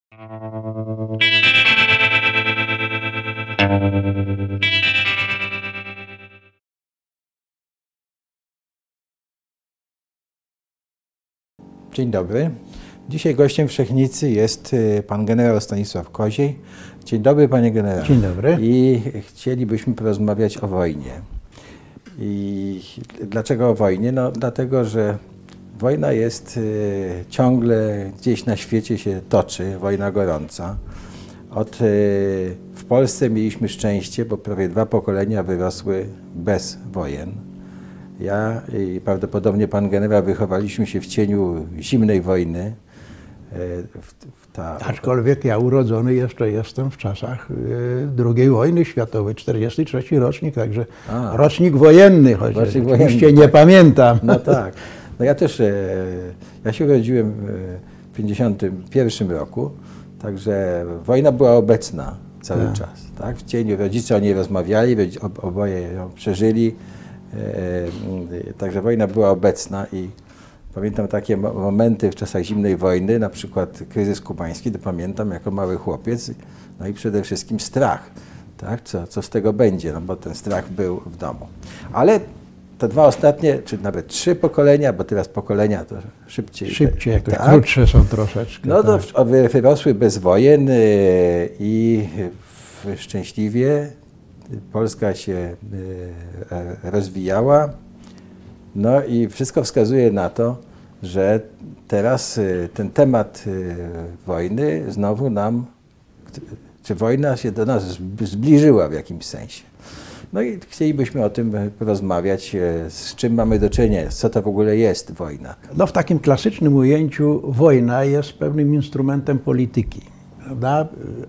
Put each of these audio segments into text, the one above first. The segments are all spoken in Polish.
Dzień dobry. Dzisiaj gościem Wszechnicy jest pan generał Stanisław Koziej. Dzień dobry, panie generale. Dzień dobry. I chcielibyśmy porozmawiać o wojnie. I dlaczego o wojnie? No dlatego, że wojna jest ciągle gdzieś na świecie się toczy, wojna gorąca. W Polsce mieliśmy szczęście, bo prawie 2 pokolenia wyrosły bez wojen. Ja i prawdopodobnie pan generał wychowaliśmy się w cieniu zimnej wojny. Aczkolwiek ja urodzony jeszcze jestem w czasach II wojny światowej, 43 rocznik, także rocznik wojenny, chociaż oczywiście nie pamiętam. No tak. No ja też, ja się urodziłem w 1951 roku, także wojna była obecna cały czas. Tak? W cieniu rodzice o niej rozmawiali, oboje ją przeżyli. Także wojna była obecna i pamiętam takie momenty w czasach zimnej wojny, na przykład kryzys kubański, to pamiętam jako mały chłopiec, no i przede wszystkim strach, tak? Co z tego będzie, no bo ten strach był w domu. Ale te 2 ostatnie, czy nawet 3 pokolenia, bo teraz pokolenia to szybciej. Szybciej, jakoś krótsze są troszeczkę. No to wyrosły bez wojen i szczęśliwie Polska się rozwijała, no i wszystko wskazuje na to, że teraz ten temat wojny znowu czy wojna się do nas zbliżyła w jakimś sensie. No i chcielibyśmy o tym porozmawiać, z czym mamy do czynienia, co to w ogóle jest wojna. No w takim klasycznym ujęciu wojna jest pewnym instrumentem polityki, prawda?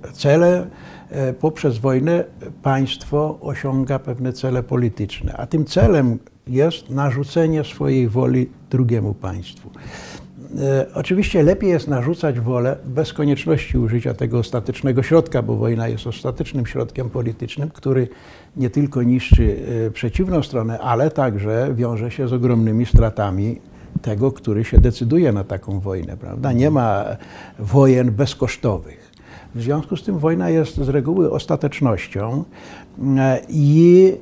Poprzez wojnę państwo osiąga pewne cele polityczne, a tym celem jest narzucenie swojej woli drugiemu państwu. Oczywiście lepiej jest narzucać wolę bez konieczności użycia tego ostatecznego środka, bo wojna jest ostatecznym środkiem politycznym, który nie tylko niszczy przeciwną stronę, ale także wiąże się z ogromnymi stratami tego, który się decyduje na taką wojnę, prawda? Nie ma wojen bezkosztowych. W związku z tym wojna jest z reguły ostatecznością i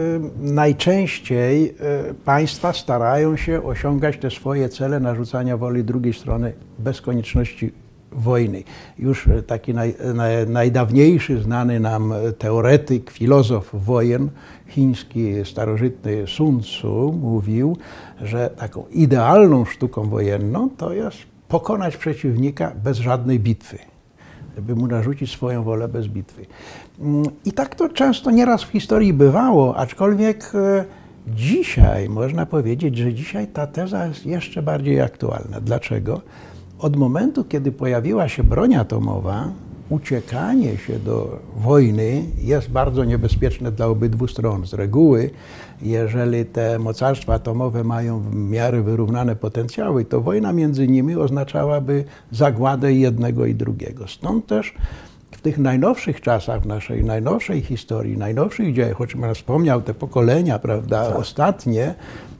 najczęściej państwa starają się osiągać te swoje cele narzucania woli drugiej strony bez konieczności wojny. Już taki najdawniejszy znany nam teoretyk, filozof wojen, chiński starożytny Sun Tzu mówił, że taką idealną sztuką wojenną to jest pokonać przeciwnika bez żadnej bitwy, żeby mu narzucić swoją wolę bez bitwy. I tak to często nieraz w historii bywało, aczkolwiek dzisiaj można powiedzieć, że dzisiaj ta teza jest jeszcze bardziej aktualna. Dlaczego? Od momentu, kiedy pojawiła się broń atomowa, uciekanie się do wojny jest bardzo niebezpieczne dla obydwu stron. Z reguły, jeżeli te mocarstwa atomowe mają w miarę wyrównane potencjały, to wojna między nimi oznaczałaby zagładę jednego i drugiego. Stąd też w tych najnowszych czasach, w naszej najnowszej historii, najnowszych dziejach, o czym pan wspomniał, te pokolenia, prawda, ostatnie,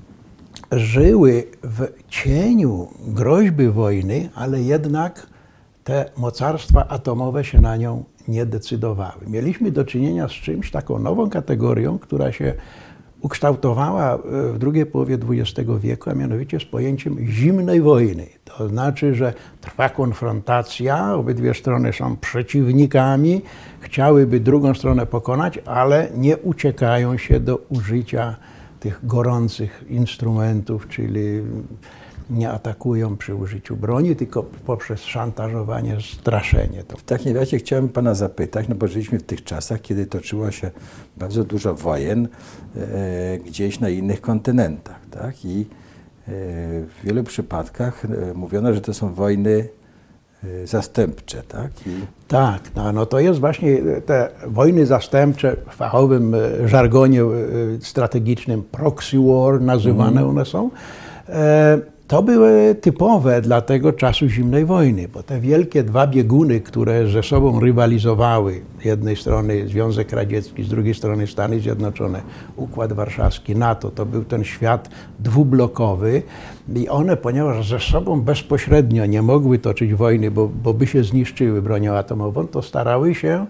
żyły w cieniu groźby wojny, ale jednak te mocarstwa atomowe się na nią nie decydowały. Mieliśmy do czynienia z czymś, taką nową kategorią, która się ukształtowała w drugiej połowie XX wieku, a mianowicie z pojęciem zimnej wojny. To znaczy, że trwa konfrontacja, obydwie strony są przeciwnikami, chciałyby drugą stronę pokonać, ale nie uciekają się do użycia tych gorących instrumentów, czyli nie atakują przy użyciu broni, tylko poprzez szantażowanie, straszenie. W takim razie chciałem pana zapytać, no bo żyliśmy w tych czasach, kiedy toczyło się bardzo dużo wojen gdzieś na innych kontynentach, tak? I w wielu przypadkach mówiono, że to są wojny zastępcze, tak? Tak, no to jest właśnie te wojny zastępcze w fachowym żargonie strategicznym proxy war nazywane one są. To były typowe dla tego czasu zimnej wojny, bo te wielkie dwa bieguny, które ze sobą rywalizowały, z jednej strony Związek Radziecki, z drugiej strony Stany Zjednoczone, Układ Warszawski, NATO, to był ten świat dwublokowy i one, ponieważ ze sobą bezpośrednio nie mogły toczyć wojny, bo by się zniszczyły bronią atomową, to starały się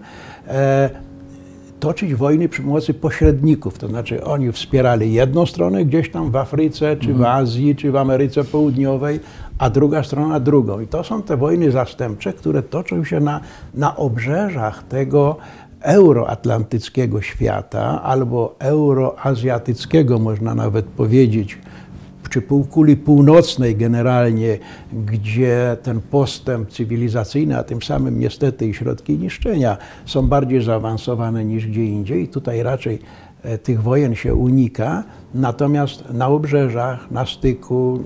toczyć wojny przy pomocy pośredników, to znaczy oni wspierali jedną stronę gdzieś tam w Afryce, czy w Azji, czy w Ameryce Południowej, a druga strona drugą. I to są te wojny zastępcze, które toczą się na obrzeżach tego euroatlantyckiego świata albo euroazjatyckiego, można nawet powiedzieć, czy półkuli północnej generalnie, gdzie ten postęp cywilizacyjny, a tym samym niestety i środki niszczenia są bardziej zaawansowane niż gdzie indziej. I tutaj raczej tych wojen się unika, natomiast na obrzeżach, na styku,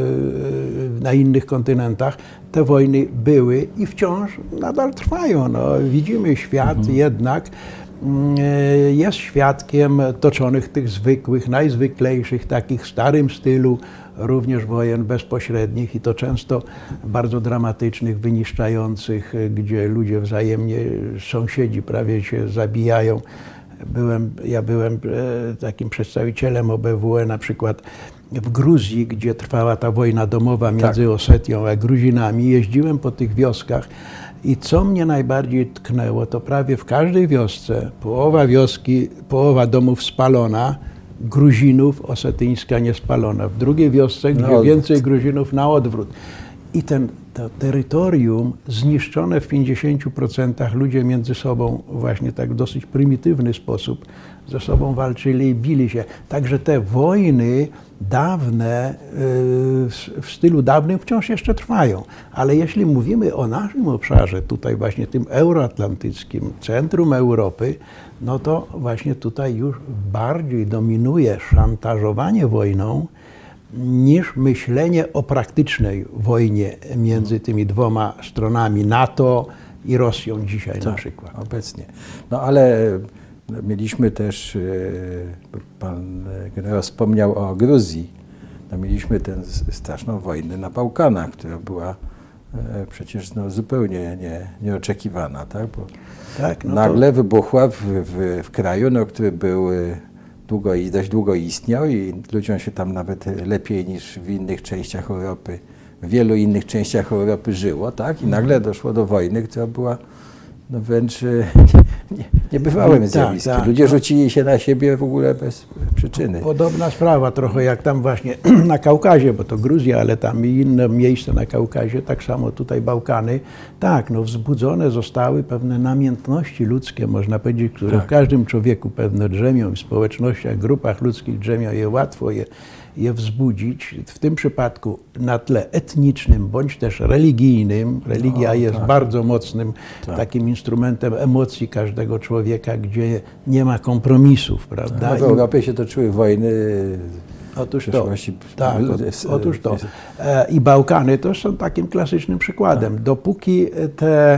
na innych kontynentach te wojny były i wciąż nadal trwają. No, widzimy świat jednak jest świadkiem toczonych tych zwykłych, najzwyklejszych, takich w starym stylu, również wojen bezpośrednich i to często bardzo dramatycznych, wyniszczających, gdzie ludzie wzajemnie, sąsiedzi prawie się zabijają. Ja byłem takim przedstawicielem OBWE na przykład w Gruzji, gdzie trwała ta wojna domowa między Osetią a Gruzinami. Jeździłem po tych wioskach i co mnie najbardziej tknęło, to prawie w każdej wiosce połowa wioski, połowa domów spalona, Gruzinów osetyńska niespalona. W drugiej wiosce, gdzie więcej Gruzinów na odwrót. I to terytorium zniszczone w 50%, ludzie między sobą właśnie tak w dosyć prymitywny sposób ze sobą walczyli i bili się. Także te wojny dawne, w stylu dawnym wciąż jeszcze trwają. Ale jeśli mówimy o naszym obszarze, tutaj właśnie tym euroatlantyckim, centrum Europy, no to właśnie tutaj już bardziej dominuje szantażowanie wojną niż myślenie o praktycznej wojnie między tymi dwoma stronami, NATO i Rosją dzisiaj na przykład. Obecnie. No ale mieliśmy też, pan generał wspomniał o Gruzji, no, mieliśmy tę straszną wojnę na Bałkanach, która była przecież zupełnie nieoczekiwana, tak? Bo nagle wybuchła w kraju, który był dość długo istniał i ludziom się tam nawet lepiej niż w innych częściach Europy, w wielu innych częściach Europy żyło, tak? I nagle doszło do wojny, która była wręcz niebywałym zjawiskiem. Ludzie rzucili się na siebie w ogóle bez przyczyny. Podobna sprawa trochę jak tam właśnie na Kaukazie, bo to Gruzja, ale tam i inne miejsca na Kaukazie, tak samo tutaj Bałkany. Tak, no wzbudzone zostały pewne namiętności ludzkie, można powiedzieć, które w każdym człowieku pewne drzemią, w społecznościach, grupach ludzkich drzemią, łatwo je wzbudzić. W tym przypadku na tle etnicznym bądź też religijnym. Religia jest bardzo mocnym takim instrumentem emocji każdego człowieka, gdzie nie ma kompromisów, prawda? No w Europie się toczyły wojny. Otóż to. I Bałkany też są takim klasycznym przykładem. Dopóki te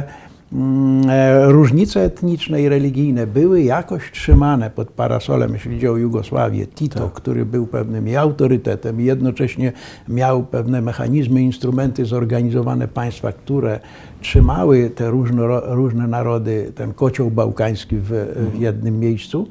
różnice etniczne i religijne były jakoś trzymane pod parasolem, jeśli chodzi o Jugosławię, Tito, który był pewnym i autorytetem i jednocześnie miał pewne mechanizmy, instrumenty, zorganizowane państwa, które trzymały te różne narody, ten kocioł bałkański w jednym miejscu,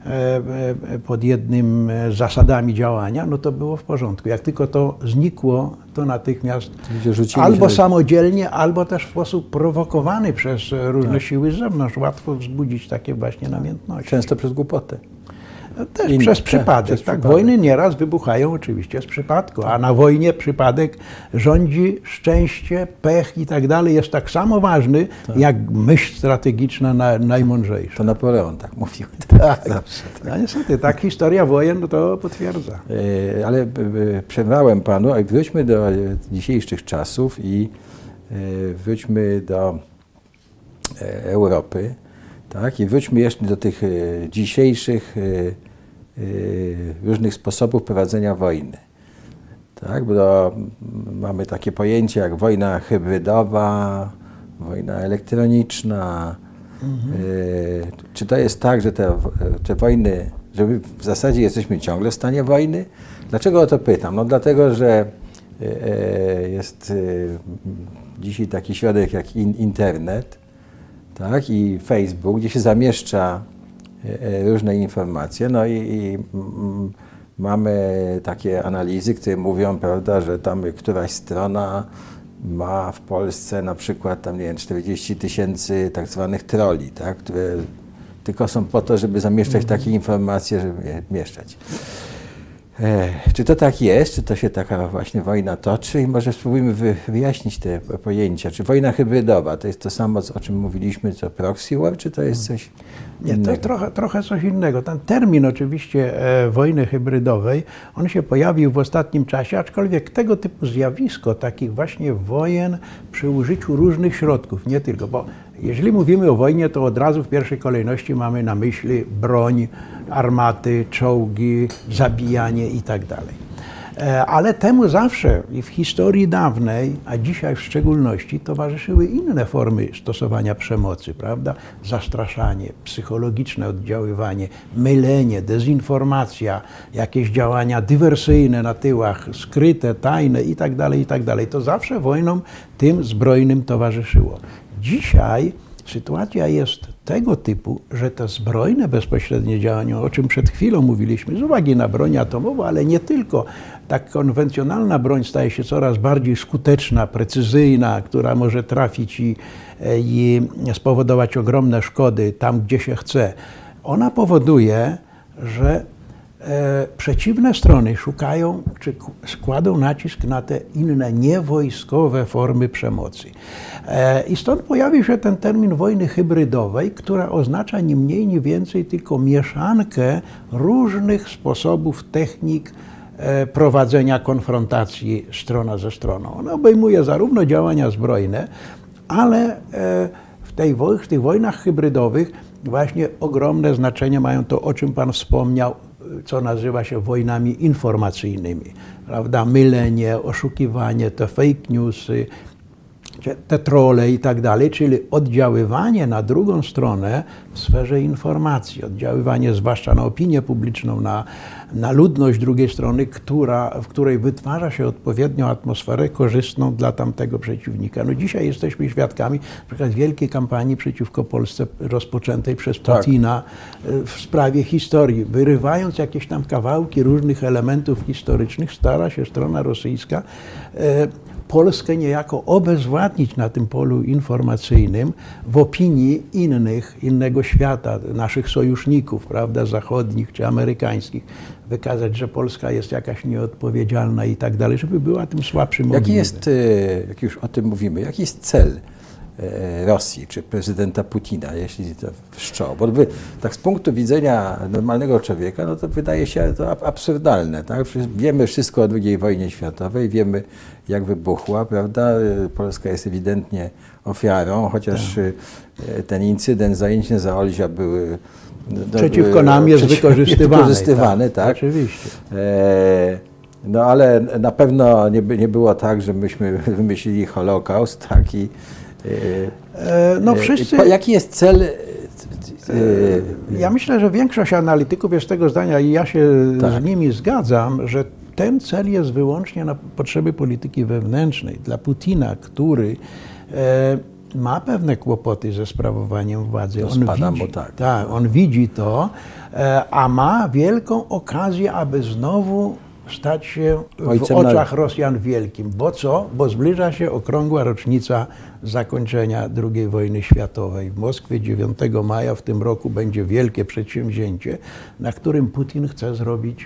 pod jednym zasadami działania, no to było w porządku. Jak tylko to znikło, to natychmiast albo samodzielnie, albo też w sposób prowokowany przez różne siły z zewnątrz łatwo wzbudzić takie właśnie namiętności. Często przez głupotę. Też przez przypadek. Tak, wojny nieraz wybuchają oczywiście z przypadku, a na wojnie przypadek rządzi szczęście, pech i tak dalej. Jest tak samo ważny, jak myśl strategiczna najmądrzejsza. To Napoleon tak mówił. No niestety, tak historia wojen to potwierdza. Ale przerwałem panu, a wróćmy do dzisiejszych czasów i wróćmy do Europy. Tak? I wróćmy jeszcze do tych dzisiejszych różnych sposobów prowadzenia wojny. Tak? Bo mamy takie pojęcia jak wojna hybrydowa, wojna elektroniczna. Czy to jest tak, że te wojny, że w zasadzie jesteśmy ciągle w stanie wojny? Dlaczego o to pytam? No dlatego, że jest dzisiaj taki środek jak internet, tak, i Facebook, gdzie się zamieszcza różne informacje, no i mamy takie analizy, które mówią, prawda, że tam któraś strona ma w Polsce na przykład tam, nie wiem, 40 000 tak zwanych trolli, tak, które tylko są po to, żeby zamieszczać takie informacje, żeby je mieszczać. Czy to tak jest? Czy to się taka właśnie wojna toczy? I może spróbujmy wyjaśnić te pojęcia. Czy wojna hybrydowa to jest to samo, o czym mówiliśmy, co proxy war, czy to jest coś innego? Nie, to trochę coś innego. Ten termin oczywiście wojny hybrydowej, on się pojawił w ostatnim czasie, aczkolwiek tego typu zjawisko, takich właśnie wojen przy użyciu różnych środków, nie tylko, bo jeżeli mówimy o wojnie, to od razu w pierwszej kolejności mamy na myśli broń, armaty, czołgi, zabijanie i tak dalej. Ale temu zawsze i w historii dawnej, a dzisiaj w szczególności, towarzyszyły inne formy stosowania przemocy, prawda? Zastraszanie, psychologiczne oddziaływanie, mylenie, dezinformacja, jakieś działania dywersyjne na tyłach, skryte, tajne i tak dalej. To zawsze wojnom tym zbrojnym towarzyszyło. Dzisiaj sytuacja jest tego typu, że to zbrojne bezpośrednie działanie, o czym przed chwilą mówiliśmy, z uwagi na broń atomową, ale nie tylko. Tak konwencjonalna broń staje się coraz bardziej skuteczna, precyzyjna, która może trafić i spowodować ogromne szkody tam, gdzie się chce. Ona powoduje, że przeciwne strony szukają, czy składą nacisk na te inne niewojskowe formy przemocy. I stąd pojawił się ten termin wojny hybrydowej, która oznacza ni mniej, ni więcej tylko mieszankę różnych sposobów, technik prowadzenia konfrontacji strona ze stroną. Ona obejmuje zarówno działania zbrojne, ale w tych wojnach hybrydowych właśnie ogromne znaczenie mają to, o czym Pan wspomniał, co nazywa się wojnami informacyjnymi, prawda? Mylenie, oszukiwanie, te fake newsy, te trolle i tak dalej, czyli oddziaływanie na drugą stronę w sferze informacji, oddziaływanie zwłaszcza na opinię publiczną, na ludność drugiej strony, w której wytwarza się odpowiednią atmosferę korzystną dla tamtego przeciwnika. No dzisiaj jesteśmy świadkami na przykład wielkiej kampanii przeciwko Polsce rozpoczętej przez Putina w sprawie historii. Wyrywając jakieś tam kawałki różnych elementów historycznych, stara się strona rosyjska Polskę niejako obezwładnić na tym polu informacyjnym w opinii innego świata, naszych sojuszników, prawda, zachodnich czy amerykańskich. Wykazać, że Polska jest jakaś nieodpowiedzialna i tak dalej, żeby była tym słabszym ogniwem. Jak już o tym mówimy, jaki jest cel Rosji czy prezydenta Putina, jeśli to wszczął? Bo tak z punktu widzenia normalnego człowieka, no to wydaje się to absurdalne. Tak? Wiemy wszystko o II wojnie światowej, wiemy jak wybuchła, prawda? Polska jest ewidentnie ofiarą, chociaż ten incydent, zajęcie Zaolzia były przeciwko nam jest wykorzystywany. Tak? Oczywiście. No ale na pewno nie było tak, że myśmy wymyślili Holokaust, tak? No wszyscy... Jaki jest cel? Ja myślę, że większość analityków jest tego zdania i ja się z nimi zgadzam, że ten cel jest wyłącznie na potrzeby polityki wewnętrznej. Dla Putina, który ma pewne kłopoty ze sprawowaniem władzy. On widzi to, a ma wielką okazję, aby znowu stać się w oczach Rosjan wielkim. Bo co? Bo zbliża się okrągła rocznica zakończenia II wojny światowej. W Moskwie 9 maja w tym roku będzie wielkie przedsięwzięcie, na którym Putin chce zrobić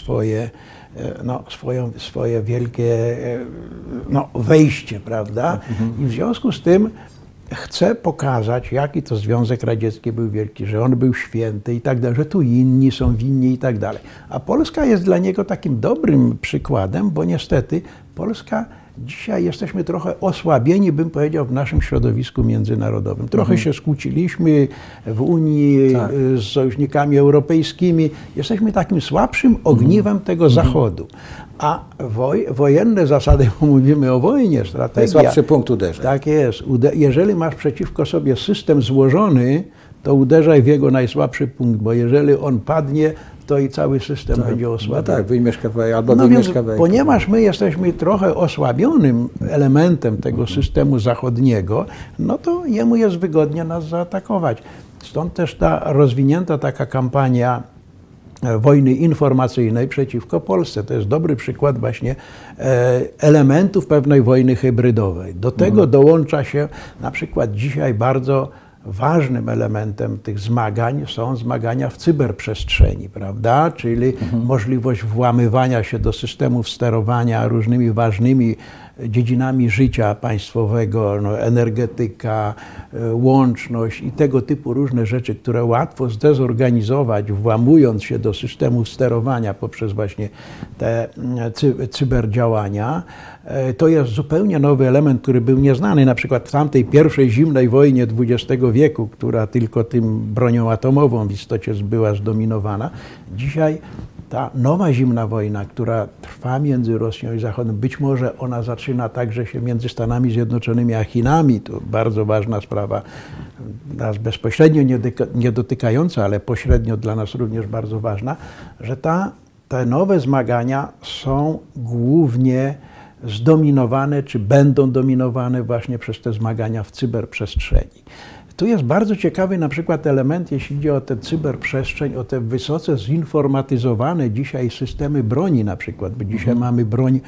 swoje wielkie wejście, prawda? I w związku z tym chce pokazać, jaki to Związek Radziecki był wielki, że on był święty i tak dalej, że tu inni są winni i tak dalej. A Polska jest dla niego takim dobrym przykładem, bo niestety Polska dzisiaj jesteśmy trochę osłabieni, bym powiedział, w naszym środowisku międzynarodowym. Trochę się skłóciliśmy w Unii z sojusznikami europejskimi. Jesteśmy takim słabszym ogniwem tego Zachodu. A wojenne zasady, bo mówimy o wojnie, strategia... Najsłabszy punkt uderzenia. Tak jest. Jeżeli masz przeciwko sobie system złożony, to uderzaj w jego najsłabszy punkt, bo jeżeli on padnie, to i cały system będzie osłabiony. No tak, wyjmiesz kawałek albo No wyjmiesz więc, kawałek. ponieważ my jesteśmy trochę osłabionym elementem tego systemu zachodniego, no to jemu jest wygodnie nas zaatakować. Stąd też ta rozwinięta taka kampania wojny informacyjnej przeciwko Polsce. To jest dobry przykład właśnie elementów pewnej wojny hybrydowej. Do tego dołącza się na przykład dzisiaj bardzo ważnym elementem tych zmagań są zmagania w cyberprzestrzeni, prawda? Czyli możliwość włamywania się do systemów sterowania różnymi ważnymi dziedzinami życia państwowego, no, energetyka, łączność i tego typu różne rzeczy, które łatwo zdezorganizować, włamując się do systemów sterowania poprzez właśnie te cyberdziałania. To jest zupełnie nowy element, który był nieznany na przykład w tamtej pierwszej zimnej wojnie XX wieku, która tylko tym bronią atomową w istocie była zdominowana. Dzisiaj ta nowa zimna wojna, która trwa między Rosją i Zachodem, być może ona zaczyna także się między Stanami Zjednoczonymi a Chinami. To bardzo ważna sprawa, nas bezpośrednio nie dotykająca, ale pośrednio dla nas również bardzo ważna, że te nowe zmagania są głównie zdominowane, czy będą dominowane właśnie przez te zmagania w cyberprzestrzeni. Tu jest bardzo ciekawy na przykład element, jeśli idzie o tę cyberprzestrzeń, o te wysoce zinformatyzowane dzisiaj systemy broni na przykład, bo dzisiaj mamy broń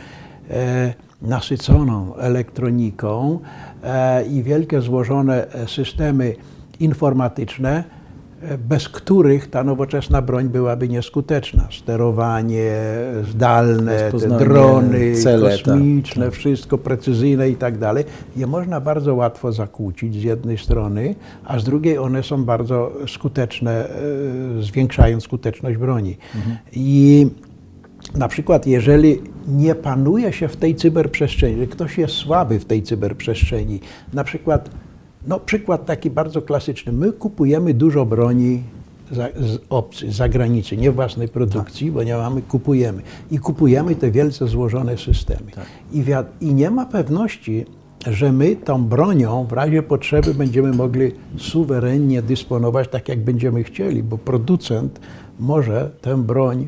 nasyconą elektroniką i wielkie złożone systemy informatyczne, bez których ta nowoczesna broń byłaby nieskuteczna. Sterowanie zdalne, te drony kosmiczne, wszystko precyzyjne i tak dalej, je można bardzo łatwo zakłócić z jednej strony, a z drugiej one są bardzo skuteczne, zwiększają skuteczność broni. I na przykład jeżeli nie panuje się w tej cyberprzestrzeni, że ktoś jest słaby w tej cyberprzestrzeni, na przykład przykład taki bardzo klasyczny. My kupujemy dużo broni z obcy, z zagranicy, nie własnej produkcji, bo nie mamy, kupujemy. I kupujemy te wielce złożone systemy. Tak. I nie ma pewności, że my tą bronią w razie potrzeby będziemy mogli suwerennie dysponować tak, jak będziemy chcieli, bo producent może tę broń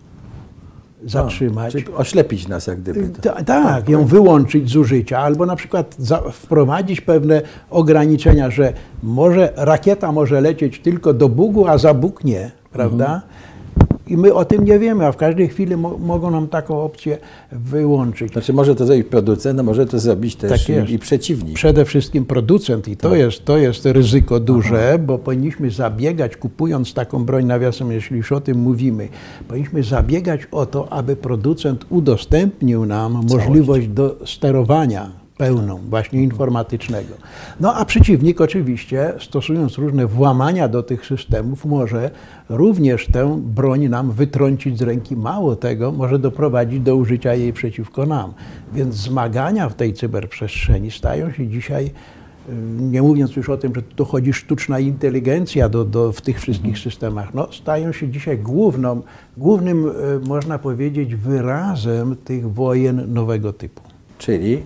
zatrzymać. Czyli oślepić nas jak gdyby. Tak, ją wyłączyć z użycia, albo na przykład wprowadzić pewne ograniczenia, że rakieta może lecieć tylko do Bugu, a za Bóg nie, prawda? I my o tym nie wiemy, a w każdej chwili mogą nam taką opcję wyłączyć. Znaczy może to zrobić producent, a może to zrobić też i przeciwnik. Przede wszystkim producent i to jest ryzyko duże, bo powinniśmy zabiegać, kupując taką broń, nawiasem, jeśli już o tym mówimy, powinniśmy zabiegać o to, aby producent udostępnił nam możliwość do sterowania pełną, właśnie informatycznego. No a przeciwnik oczywiście, stosując różne włamania do tych systemów, może również tę broń nam wytrącić z ręki. Mało tego, może doprowadzić do użycia jej przeciwko nam. Więc zmagania w tej cyberprzestrzeni stają się dzisiaj, nie mówiąc już o tym, że dochodzi sztuczna inteligencja w tych wszystkich systemach, stają się dzisiaj głównym, można powiedzieć, wyrazem tych wojen nowego typu. Czyli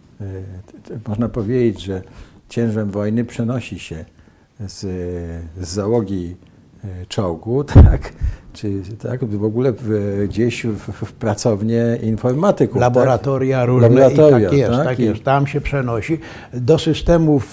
można powiedzieć, że ciężar wojny przenosi się z załogi czołgu, w ogóle gdzieś w pracownię informatyków. Laboratoria różne, tak jest. Tam się przenosi do systemów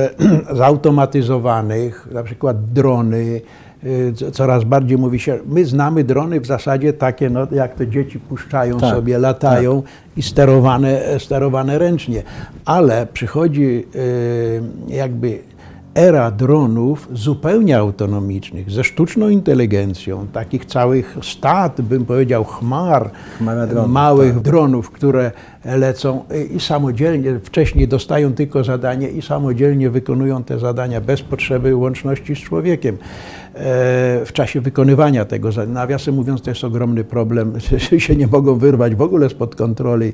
zautomatyzowanych, na przykład drony. Coraz bardziej mówi się, my znamy drony w zasadzie takie, jak to dzieci puszczają sobie, latają i sterowane ręcznie. Ale przychodzi jakby era dronów zupełnie autonomicznych, ze sztuczną inteligencją, takich całych stad, bym powiedział, chmar małych dronów, które lecą i samodzielnie, wcześniej dostają tylko zadanie i samodzielnie wykonują te zadania bez potrzeby łączności z człowiekiem w czasie wykonywania tego zadania. Nawiasem mówiąc, to jest ogromny problem, że się nie mogą wyrwać w ogóle spod kontroli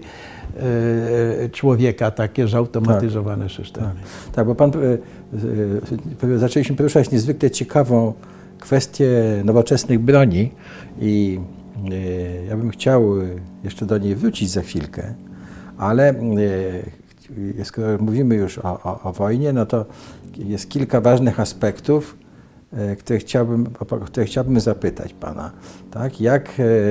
człowieka takie zautomatyzowane systemy. Tak, bo zaczęliśmy poruszać niezwykle ciekawą kwestię nowoczesnych broni i ja bym chciał jeszcze do niej wrócić za chwilkę, ale skoro mówimy już o wojnie, no to jest kilka ważnych aspektów, o które chciałbym zapytać pana. Tak? Jak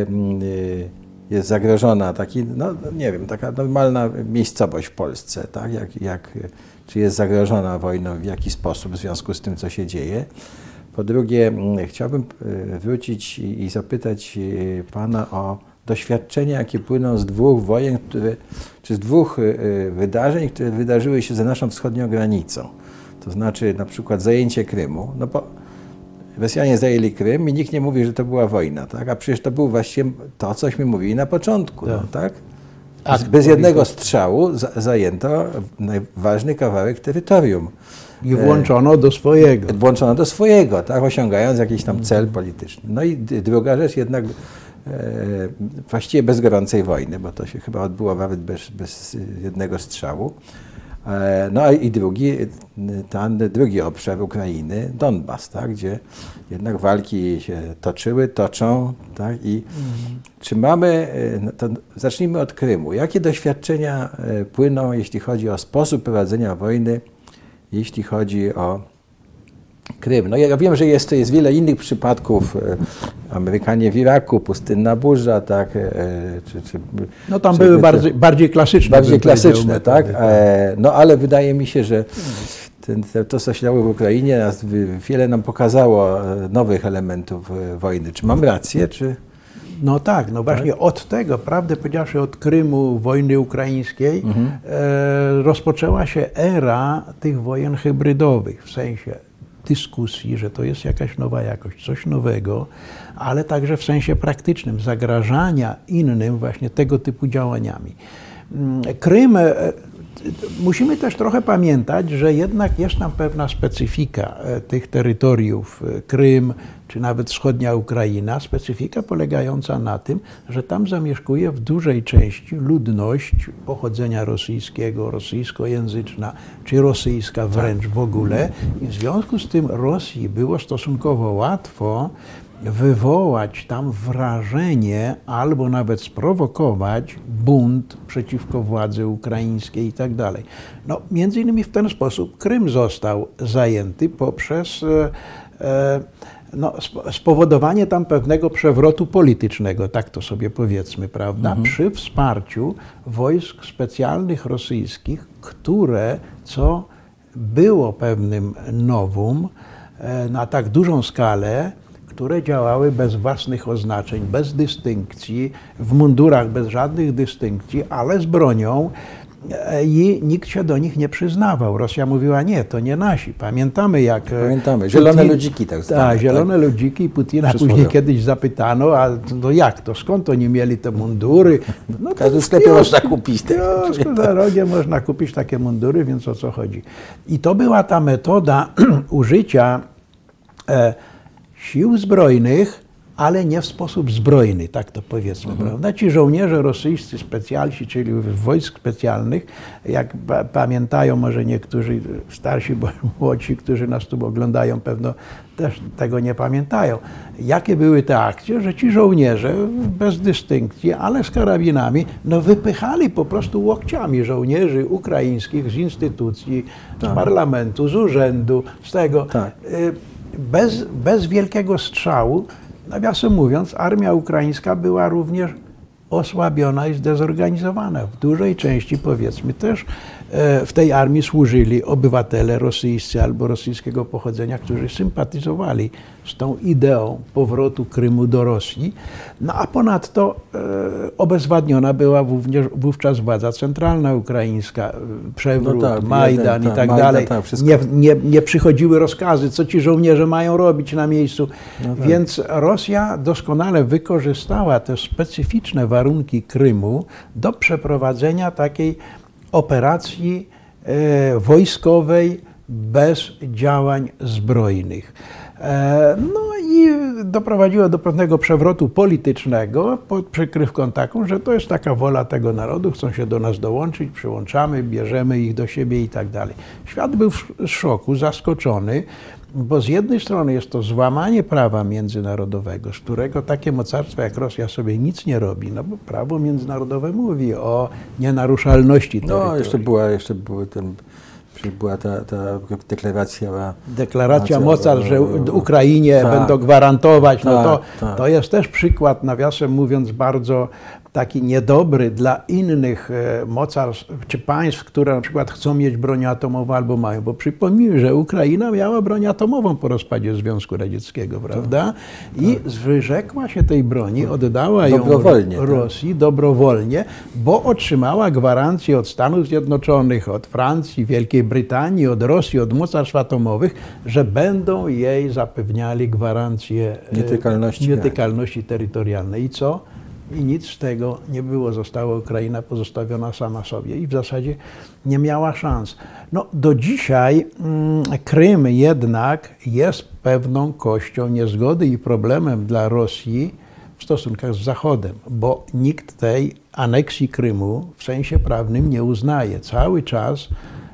jest zagrożona taka normalna miejscowość w Polsce, tak? Czy jest zagrożona wojną, w jaki sposób w związku z tym, co się dzieje? Po drugie, chciałbym wrócić i zapytać pana o doświadczenia, jakie płyną z dwóch wojen, czy z dwóch wydarzeń, które wydarzyły się za naszą wschodnią granicą. To znaczy na przykład zajęcie Krymu. No bo Rosjanie zajęli Krym i nikt nie mówi, że to była wojna, tak? A przecież to było właściwie to, cośmy mówili na początku, tak? Bez jednego strzału zajęto ważny kawałek terytorium. I włączono do swojego. Włączono do swojego, tak? Osiągając jakiś tam cel polityczny. No i druga rzecz jednak właściwie bez gorącej wojny, bo to się chyba odbyło nawet bez jednego strzału. No i drugi obszar Ukrainy, Donbas, tak, gdzie jednak walki się toczą, tak, i czy mamy, to zacznijmy od Krymu. Jakie doświadczenia płyną, jeśli chodzi o sposób prowadzenia wojny, jeśli chodzi o Krym? No ja wiem, że jest wiele innych przypadków, Amerykanie w Iraku, pustynna burza, tak? No tam były bardziej klasyczne. Bardziej klasyczne, tak? No ale wydaje mi się, że to, co się działo w Ukrainie, wiele nam pokazało nowych elementów wojny. Czy mam rację, czy... No tak, no właśnie od tego, prawdę powiedziawszy, od Krymu, wojny ukraińskiej, rozpoczęła się era tych wojen hybrydowych, w sensie dyskusji, że to jest jakaś nowa jakość, coś nowego, ale także w sensie praktycznym, zagrażania innym właśnie tego typu działaniami. Krym, musimy też trochę pamiętać, że jednak jest tam pewna specyfika tych terytoriów, Krym, czy nawet wschodnia Ukraina, specyfika polegająca na tym, że tam zamieszkuje w dużej części ludność pochodzenia rosyjskiego, rosyjskojęzyczna, czy rosyjska wręcz w ogóle. I w związku z tym Rosji było stosunkowo łatwo wywołać tam wrażenie albo nawet sprowokować bunt przeciwko władzy ukraińskiej i tak dalej. No, między innymi w ten sposób Krym został zajęty poprzez spowodowanie tam pewnego przewrotu politycznego, tak to sobie powiedzmy, prawda, przy wsparciu wojsk specjalnych rosyjskich, które, co było pewnym novum, na tak dużą skalę, które działały bez własnych oznaczeń, bez dystynkcji, w mundurach bez żadnych dystynkcji, ale z bronią, i nikt się do nich nie przyznawał. Rosja mówiła, nie, to nie nasi. Pamiętamy, zielone ludziki tak zwane. Tak, zielone ludziki. Putina później kiedyś zapytano, a no jak to, skąd oni mieli te mundury? No w każdym sklepie można kupić. Za rogiem można kupić takie mundury, więc o co chodzi? I to była ta metoda użycia sił zbrojnych, ale nie w sposób zbrojny, tak to powiedzmy, prawda? Ci żołnierze rosyjscy specjalci, czyli wojsk specjalnych, jak pamiętają, może niektórzy starsi bądź młodsi, którzy nas tu oglądają, pewno też tego nie pamiętają. Jakie były te akcje, że ci żołnierze bez dystynkcji, ale z karabinami, no wypychali po prostu łokciami żołnierzy ukraińskich z instytucji, z parlamentu, z urzędu, z tego. Bez wielkiego strzału. Nawiasem mówiąc, armia ukraińska była również osłabiona i zdezorganizowana. W dużej części, powiedzmy, też w tej armii służyli obywatele rosyjscy albo rosyjskiego pochodzenia, którzy sympatyzowali z tą ideą powrotu Krymu do Rosji. No a ponadto obezwładniona była wówczas władza centralna ukraińska, przewrót, Majdan i tak dalej. Nie przychodziły rozkazy, co ci żołnierze mają robić na miejscu. Więc Rosja doskonale wykorzystała te specyficzne warunki Krymu do przeprowadzenia takiej operacji wojskowej bez działań zbrojnych. No i doprowadziło do pewnego przewrotu politycznego pod przykrywką taką, że to jest taka wola tego narodu, chcą się do nas dołączyć, przyłączamy, bierzemy ich do siebie i tak dalej. Świat był w szoku, zaskoczony, bo z jednej strony jest to złamanie prawa międzynarodowego, z którego takie mocarstwo jak Rosja sobie nic nie robi, no bo prawo międzynarodowe mówi o nienaruszalności terytorium. No, jeszcze był ten Czy była ta deklaracja... Deklaracja mocarstw, że Ukrainie będą gwarantować, no to jest też przykład, nawiasem mówiąc, bardzo taki niedobry dla innych mocarstw czy państw, które na przykład chcą mieć broń atomową albo mają. Bo przypomnijmy, że Ukraina miała broń atomową po rozpadzie Związku Radzieckiego, prawda? I wyrzekła się tej broni, oddała ją Rosji dobrowolnie, bo otrzymała gwarancję od Stanów Zjednoczonych, od Francji, Wielkiej Brytanii, od Rosji, od mocarstw atomowych, że będą jej zapewniali gwarancję nietykalności terytorialnej. I co? I nic z tego nie było. Została Ukraina pozostawiona sama sobie i w zasadzie nie miała szans. No, do dzisiaj Krym jednak jest pewną kością niezgody i problemem dla Rosji w stosunkach z Zachodem, bo nikt tej aneksji Krymu w sensie prawnym nie uznaje. Cały czas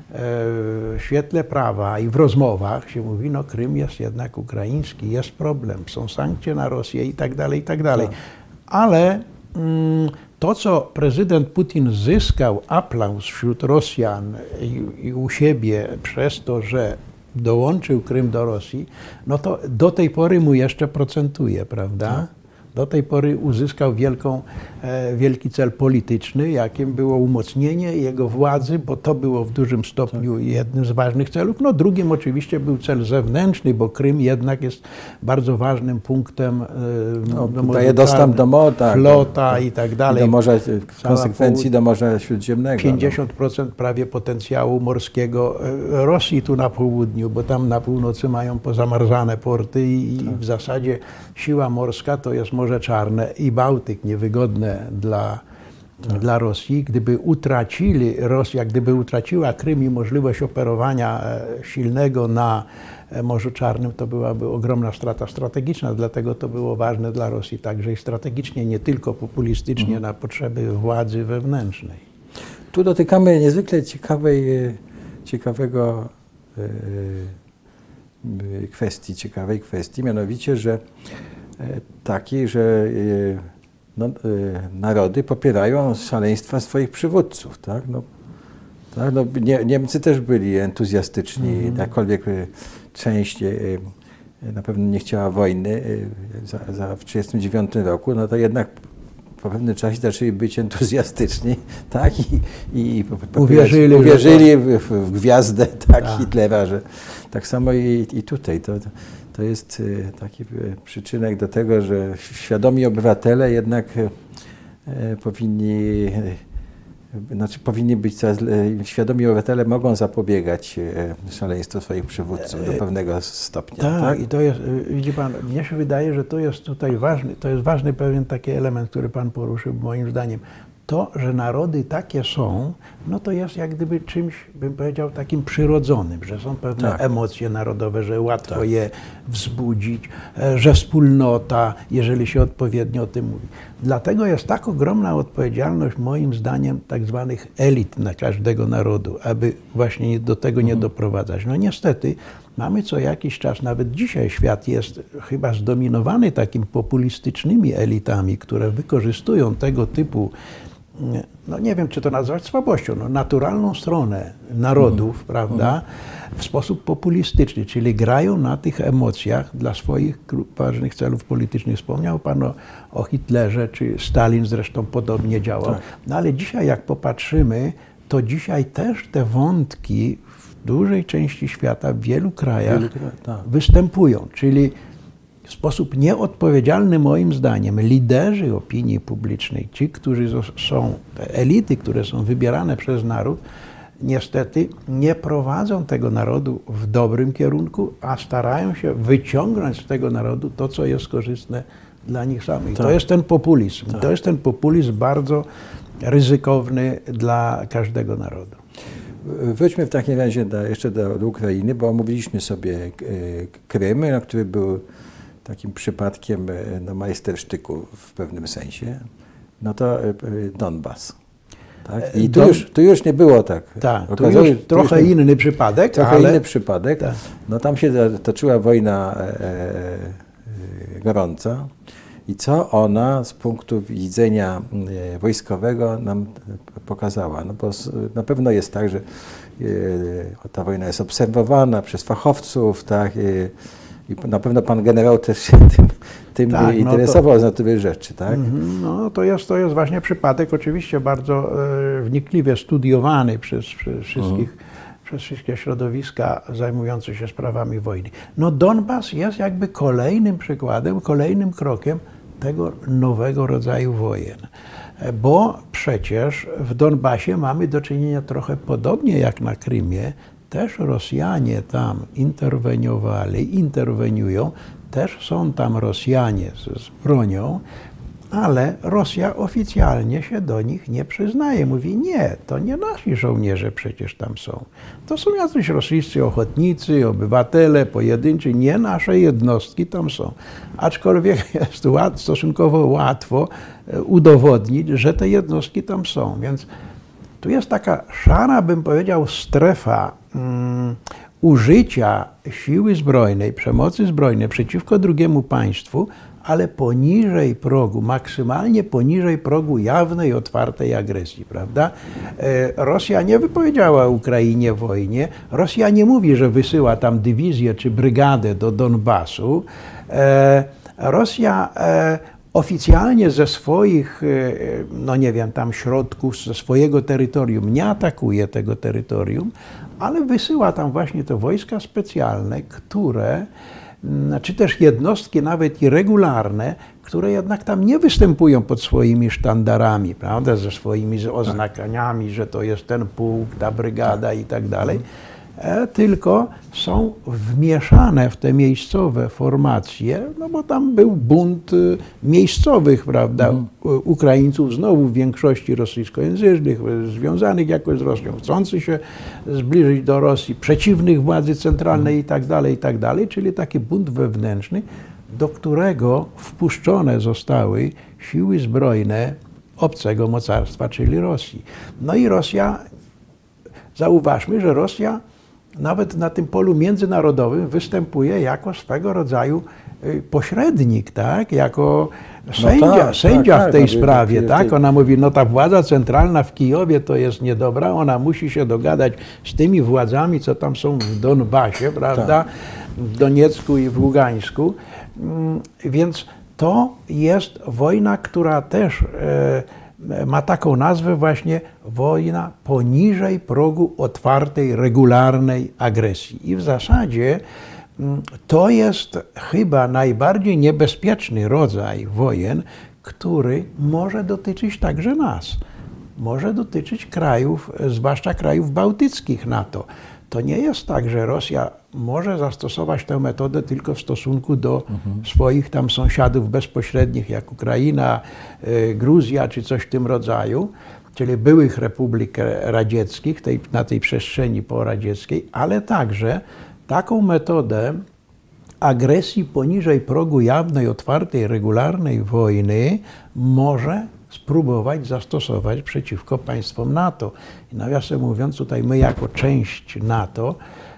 w świetle prawa i w rozmowach się mówi, no Krym jest jednak ukraiński, jest problem, są sankcje na Rosję i tak dalej, i tak dalej. Ale to, co prezydent Putin zyskał aplauz wśród Rosjan i u siebie przez to, że dołączył Krym do Rosji, no to do tej pory mu jeszcze procentuje, prawda? Do tej pory uzyskał wielki cel polityczny, jakim było umocnienie jego władzy, bo to było w dużym stopniu jednym z ważnych celów. No drugim oczywiście był cel zewnętrzny, bo Krym jednak jest bardzo ważnym punktem daje dostęp do morza, flota i tak dalej. Do morza, w konsekwencji do Morza Śródziemnego. 50% prawie potencjału morskiego Rosji tu na południu, bo tam na północy mają pozamarzane porty i w zasadzie siła morska to jest Morze Czarne i Bałtyk, niewygodne dla Rosji. Gdyby Rosja utraciła Krym i możliwość operowania silnego na Morzu Czarnym, to byłaby ogromna strata strategiczna, dlatego to było ważne dla Rosji także i strategicznie, nie tylko populistycznie na potrzeby władzy wewnętrznej. Tu dotykamy niezwykle ciekawej kwestii, mianowicie, że takiej, że narody popierają szaleństwa swoich przywódców. Tak? Niemcy też byli entuzjastyczni, jakkolwiek część na pewno nie chciała wojny w 1939 roku, no to jednak po pewnym czasie zaczęli być entuzjastyczni, tak? I uwierzyli w gwiazdę Hitlera, że tak samo i tutaj. To jest taki przyczynek do tego, że świadomi obywatele jednak powinni być świadomi obywatele mogą zapobiegać szaleństwu swoich przywódców do pewnego stopnia. Tak, i to jest, widzi pan, mnie się wydaje, że to jest tutaj ważny pewien taki element, który pan poruszył moim zdaniem. To, że narody takie są, no to jest jak gdyby czymś, bym powiedział, takim przyrodzonym, że są pewne emocje narodowe, że łatwo je wzbudzić, że wspólnota, jeżeli się odpowiednio o tym mówi. Dlatego jest tak ogromna odpowiedzialność, moim zdaniem, tak zwanych elit na każdego narodu, aby właśnie do tego nie doprowadzać. No niestety mamy co jakiś czas, nawet dzisiaj świat jest chyba zdominowany takimi populistycznymi elitami, które wykorzystują tego typu, no nie wiem, czy to nazwać słabością, no naturalną stronę narodów, prawda, w sposób populistyczny, czyli grają na tych emocjach dla swoich ważnych celów politycznych. Wspomniał pan o Hitlerze, czy Stalin zresztą podobnie działał. No ale dzisiaj jak popatrzymy, to dzisiaj też te wątki w dużej części świata, w wielu krajach występują, czyli w sposób nieodpowiedzialny moim zdaniem liderzy opinii publicznej, ci, którzy są, te elity, które są wybierane przez naród, niestety nie prowadzą tego narodu w dobrym kierunku, a starają się wyciągnąć z tego narodu to, co jest korzystne dla nich samych. To jest ten populizm. To jest ten populizm bardzo ryzykowny dla każdego narodu. Wróćmy w takim razie jeszcze do Ukrainy, bo omówiliśmy sobie Krym, który był takim przypadkiem majstersztyku w pewnym sensie, no to Donbas. Tak? I tu już nie było tak. Trochę inny przypadek. Inny przypadek. Tak. No tam się toczyła wojna gorąca i co ona z punktu widzenia wojskowego nam pokazała. No bo na pewno jest tak, że ta wojna jest obserwowana przez fachowców, tak, i na pewno pan generał też się tym tak, interesował z natury rzeczy, tak? No to jest właśnie przypadek oczywiście bardzo wnikliwie studiowany przez wszystkie środowiska zajmujące się sprawami wojny. No Donbas jest jakby kolejnym przykładem, kolejnym krokiem tego nowego rodzaju wojen. Bo przecież w Donbasie mamy do czynienia trochę podobnie jak na Krymie. Też Rosjanie tam interweniowali, interweniują. Też są tam Rosjanie z bronią, ale Rosja oficjalnie się do nich nie przyznaje. Mówi, nie, to nie nasi żołnierze przecież tam są. To są jacyś rosyjscy ochotnicy, obywatele, pojedynczy, nie nasze jednostki tam są. Aczkolwiek jest stosunkowo łatwo udowodnić, że te jednostki tam są. Więc tu jest taka szara, bym powiedział, strefa użycia siły zbrojnej, przemocy zbrojnej przeciwko drugiemu państwu, ale poniżej progu, maksymalnie poniżej progu jawnej, otwartej agresji, prawda? Rosja nie wypowiedziała Ukrainie wojnie. Rosja nie mówi, że wysyła tam dywizję czy brygadę do Donbasu. Rosja oficjalnie ze swoich, no nie wiem, tam środków, ze swojego terytorium nie atakuje tego terytorium, ale wysyła tam właśnie te wojska specjalne, które, czy też jednostki nawet i regularne, które jednak tam nie występują pod swoimi sztandarami, prawda, ze swoimi oznakaniami, że to jest ten pułk, ta brygada i tak dalej, tylko są wmieszane w te miejscowe formacje, no bo tam był bunt miejscowych, prawda, Ukraińców, znowu w większości rosyjskojęzycznych, związanych jakoś z Rosją, chcących się zbliżyć do Rosji, przeciwnych władzy centralnej i tak dalej, czyli taki bunt wewnętrzny, do którego wpuszczone zostały siły zbrojne obcego mocarstwa, czyli Rosji. No i Rosja, zauważmy, że Rosja nawet na tym polu międzynarodowym występuje jako swego rodzaju pośrednik, tak? Jako sędzia w tej sprawie, tak? Ona mówi, no ta władza centralna w Kijowie to jest niedobra, ona musi się dogadać z tymi władzami, co tam są w Donbasie, prawda? W Doniecku i w Ługańsku. Więc to jest wojna, która też ma taką nazwę właśnie wojna poniżej progu otwartej, regularnej agresji. I w zasadzie to jest chyba najbardziej niebezpieczny rodzaj wojen, który może dotyczyć także nas. Może dotyczyć krajów, zwłaszcza krajów bałtyckich NATO. To nie jest tak, że Rosja może zastosować tę metodę tylko w stosunku do swoich tam sąsiadów bezpośrednich, jak Ukraina, Gruzja czy coś w tym rodzaju, czyli byłych republik radzieckich na tej przestrzeni poradzieckiej, ale także taką metodę agresji poniżej progu jawnej, otwartej, regularnej wojny może spróbować zastosować przeciwko państwom NATO. I nawiasem mówiąc, tutaj my jako część NATO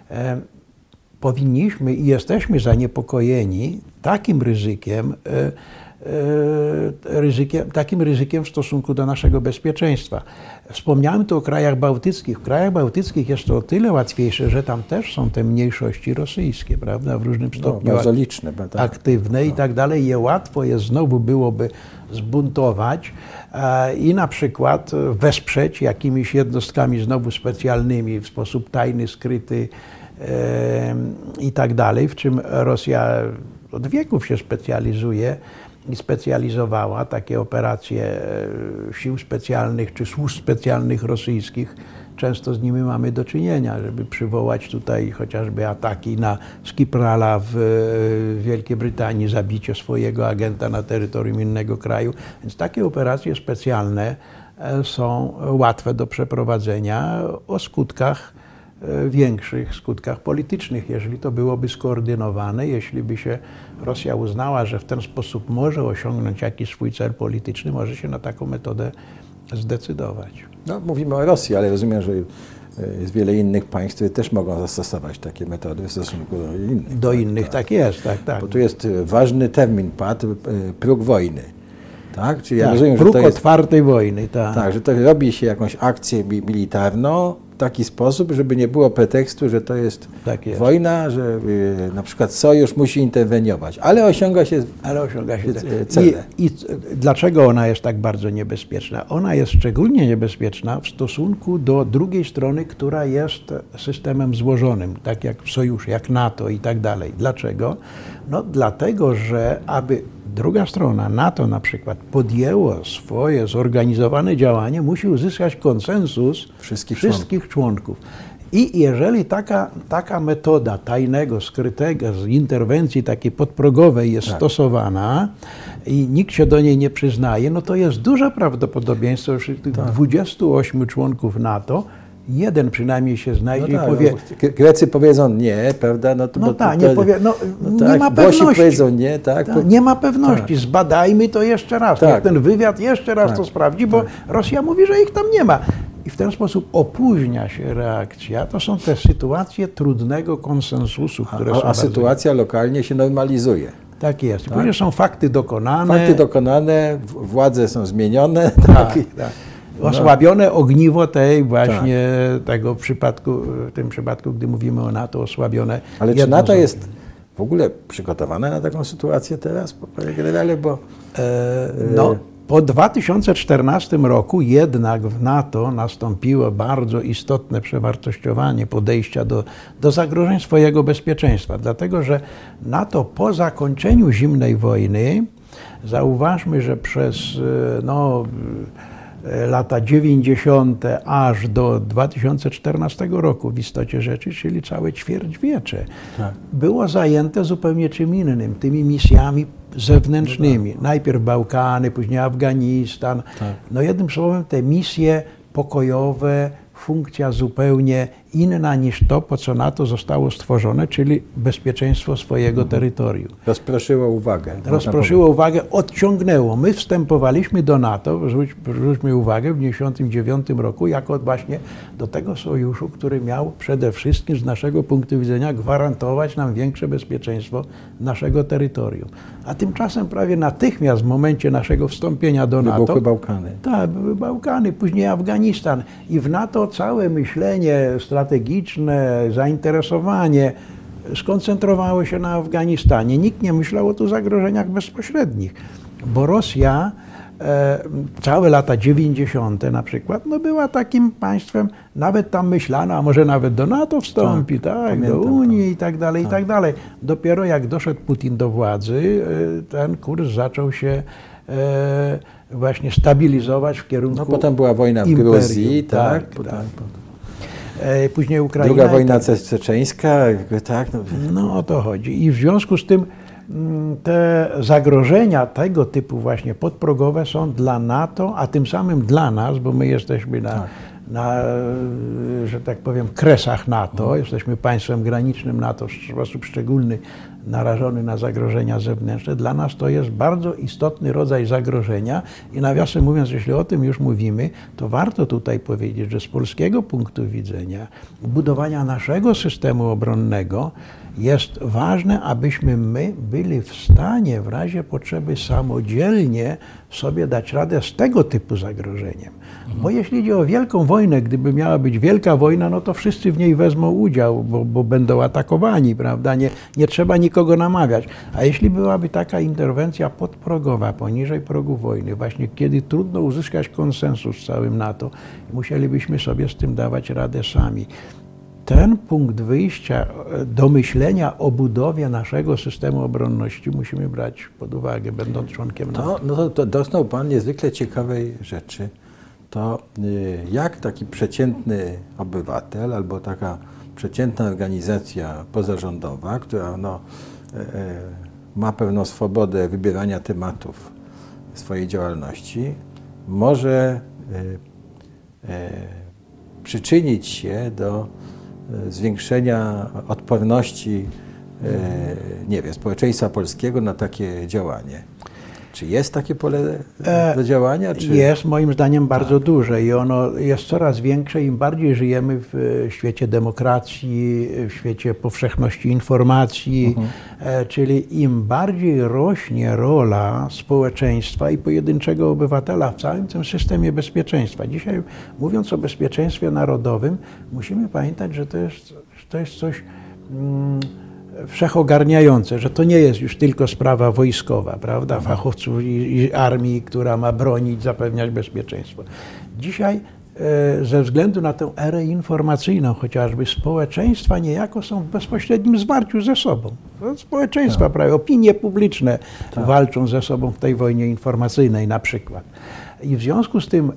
powinniśmy i jesteśmy zaniepokojeni takim ryzykiem w stosunku do naszego bezpieczeństwa. Wspomniałem tu o krajach bałtyckich. W krajach bałtyckich jest to o tyle łatwiejsze, że tam też są te mniejszości rosyjskie, prawda, w różnym stopniu bardzo liczne, aktywne i tak dalej. Je łatwo jest znowu byłoby zbuntować i na przykład wesprzeć jakimiś jednostkami znowu specjalnymi w sposób tajny, skryty i tak dalej, w czym Rosja od wieków się specjalizuje i specjalizowała. Takie operacje sił specjalnych czy służb specjalnych rosyjskich, często z nimi mamy do czynienia, żeby przywołać tutaj chociażby ataki na Skiprala w Wielkiej Brytanii, zabicie swojego agenta na terytorium innego kraju. Więc takie operacje specjalne są łatwe do przeprowadzenia o skutkach większych skutkach politycznych, jeżeli to byłoby skoordynowane, jeśli by się Rosja uznała, że w ten sposób może osiągnąć jakiś swój cel polityczny, może się na taką metodę zdecydować. No, mówimy o Rosji, ale rozumiem, że jest wiele innych państw, które też mogą zastosować takie metody w stosunku do innych. Do innych, tak jest, tak. Bo tu jest ważny termin padł, próg wojny. Tak? Czyli tak, ja rozumiem, próg że to jest otwartej wojny. Tak, że to robi się jakąś akcję militarną, taki sposób, żeby nie było pretekstu, że to jest, wojna, że na przykład sojusz musi interweniować, ale osiąga się cele. I dlaczego ona jest tak bardzo niebezpieczna? Ona jest szczególnie niebezpieczna w stosunku do drugiej strony, która jest systemem złożonym, tak jak w sojuszu, jak NATO i tak dalej. Dlaczego? No dlatego, że aby druga strona, NATO na przykład, podjęło swoje zorganizowane działanie, musi uzyskać konsensus wszystkich członków. I jeżeli taka metoda tajnego, skrytego, z interwencji takiej podprogowej jest stosowana i nikt się do niej nie przyznaje, no to jest duże prawdopodobieństwo, że tych 28 członków NATO jeden przynajmniej się znajdzie i powie... Grecy powiedzą nie, prawda? Nie ma pewności. Włosi powiedzą nie, tak? Nie ma pewności. Zbadajmy to jeszcze raz. Niech ten wywiad jeszcze raz to sprawdzi, bo Rosja mówi, że ich tam nie ma. I w ten sposób opóźnia się reakcja. To są te sytuacje trudnego konsensusu, które są... A sytuacja lokalnie się normalizuje. Tak jest. Później są fakty dokonane. Fakty dokonane, władze są zmienione. Osłabione ogniwo tej właśnie tego przypadku, w tym przypadku, gdy mówimy o NATO, osłabione. Ale czy NATO jest w ogóle przygotowane na taką sytuację teraz, panie generale? Po 2014 roku jednak w NATO nastąpiło bardzo istotne przewartościowanie podejścia do zagrożeń swojego bezpieczeństwa, dlatego że NATO po zakończeniu zimnej wojny, zauważmy, że przez lata 90. aż do 2014 roku w istocie rzeczy, czyli całe ćwierćwiecze, było zajęte zupełnie czym innym, tymi misjami zewnętrznymi. Najpierw Bałkany, później Afganistan. Jednym słowem te misje pokojowe, funkcja zupełnie inna niż to, po co NATO zostało stworzone, czyli bezpieczeństwo swojego terytorium. Rozproszyło uwagę. Rozproszyło uwagę, odciągnęło. My wstępowaliśmy do NATO, zwróćmy uwagę, w 1999 roku jako właśnie do tego sojuszu, który miał przede wszystkim z naszego punktu widzenia gwarantować nam większe bezpieczeństwo naszego terytorium. A tymczasem prawie natychmiast w momencie naszego wstąpienia do NATO... Wybuchły Bałkany. Tak, były Bałkany, później Afganistan. I w NATO całe myślenie strategiczne, zainteresowanie skoncentrowało się na Afganistanie. Nikt nie myślał o tu zagrożeniach bezpośrednich, bo Rosja całe lata 90. na przykład, była takim państwem, nawet tam myślano, a może nawet do NATO wstąpi, do Unii i tak dalej, i tak dalej. Dopiero jak doszedł Putin do władzy, ten kurs zaczął się właśnie stabilizować w kierunku potem była wojna w Gruzji, później Ukraina. Druga wojna czeczeńska, o to chodzi. I w związku z tym te zagrożenia tego typu właśnie podprogowe są dla NATO, a tym samym dla nas, bo my jesteśmy na że tak powiem, kresach NATO, jesteśmy państwem granicznym NATO, w sposób szczególny narażony na zagrożenia zewnętrzne. Dla nas to jest bardzo istotny rodzaj zagrożenia i nawiasem mówiąc, jeśli o tym już mówimy, to warto tutaj powiedzieć, że z polskiego punktu widzenia budowania naszego systemu obronnego jest ważne, abyśmy my byli w stanie w razie potrzeby samodzielnie sobie dać radę z tego typu zagrożeniem. Bo jeśli idzie o wielką wojnę, gdyby miała być wielka wojna, to wszyscy w niej wezmą udział, bo będą atakowani, prawda? Nie trzeba nikogo namawiać. A jeśli byłaby taka interwencja podprogowa, poniżej progu wojny, właśnie kiedy trudno uzyskać konsensus z całym NATO, musielibyśmy sobie z tym dawać radę sami. Ten punkt wyjścia do myślenia o budowie naszego systemu obronności musimy brać pod uwagę, będąc członkiem NATO. To dotknął Pan niezwykle ciekawej rzeczy. To jak taki przeciętny obywatel albo taka przeciętna organizacja pozarządowa, która ma pewną swobodę wybierania tematów swojej działalności, może przyczynić się do zwiększenia odporności społeczeństwa polskiego na takie działanie. Czy jest takie pole do działania? Czy... Jest moim zdaniem bardzo duże i ono jest coraz większe, im bardziej żyjemy w świecie demokracji, w świecie powszechności informacji, czyli im bardziej rośnie rola społeczeństwa i pojedynczego obywatela w całym tym systemie bezpieczeństwa. Dzisiaj, mówiąc o bezpieczeństwie narodowym, musimy pamiętać, że to jest coś wszechogarniające, że to nie jest już tylko sprawa wojskowa, prawda, fachowców i armii, która ma bronić, zapewniać bezpieczeństwo. Dzisiaj ze względu na tę erę informacyjną chociażby społeczeństwa niejako są w bezpośrednim zwarciu ze sobą. Społeczeństwa, prawie opinie publiczne walczą ze sobą w tej wojnie informacyjnej na przykład. I w związku z tym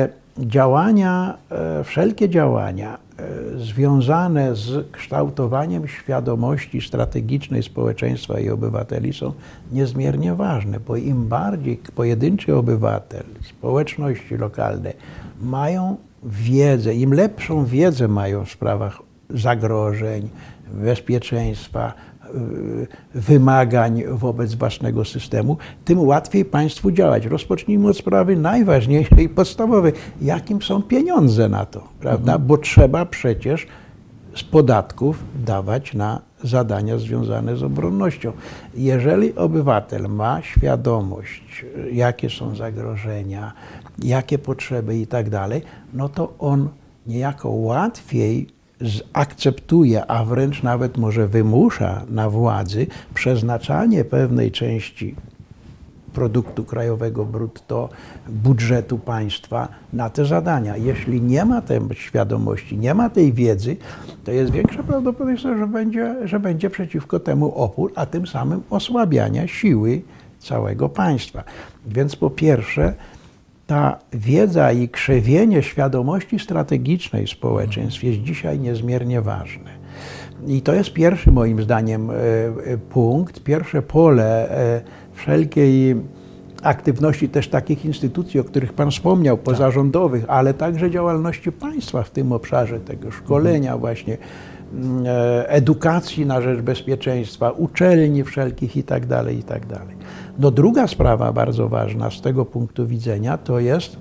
wszelkie działania związane z kształtowaniem świadomości strategicznej społeczeństwa i obywateli są niezmiernie ważne, bo im bardziej pojedynczy obywatel, społeczności lokalne mają wiedzę, im lepszą wiedzę mają w sprawach zagrożeń, bezpieczeństwa, wymagań wobec własnego systemu, tym łatwiej państwu działać. Rozpocznijmy od sprawy najważniejszej i podstawowej. Jakim są pieniądze na to, prawda? Bo trzeba przecież z podatków dawać na zadania związane z obronnością. Jeżeli obywatel ma świadomość, jakie są zagrożenia, jakie potrzeby i tak dalej, no to on niejako łatwiej akceptuje, a wręcz nawet może wymusza na władzy przeznaczanie pewnej części produktu krajowego brutto, budżetu państwa na te zadania. Jeśli nie ma tej świadomości, nie ma tej wiedzy, to jest większe prawdopodobieństwo, że będzie przeciwko temu opór, a tym samym osłabiania siły całego państwa. Więc po pierwsze, ta wiedza i krzewienie świadomości strategicznej społeczeństw jest dzisiaj niezmiernie ważne. I to jest pierwszy, moim zdaniem, punkt, pierwsze pole wszelkiej aktywności też takich instytucji, o których Pan wspomniał, pozarządowych, ale także działalności państwa w tym obszarze, tego szkolenia właśnie, edukacji na rzecz bezpieczeństwa, uczelni wszelkich i tak dalej, i tak dalej. No druga sprawa bardzo ważna z tego punktu widzenia to jest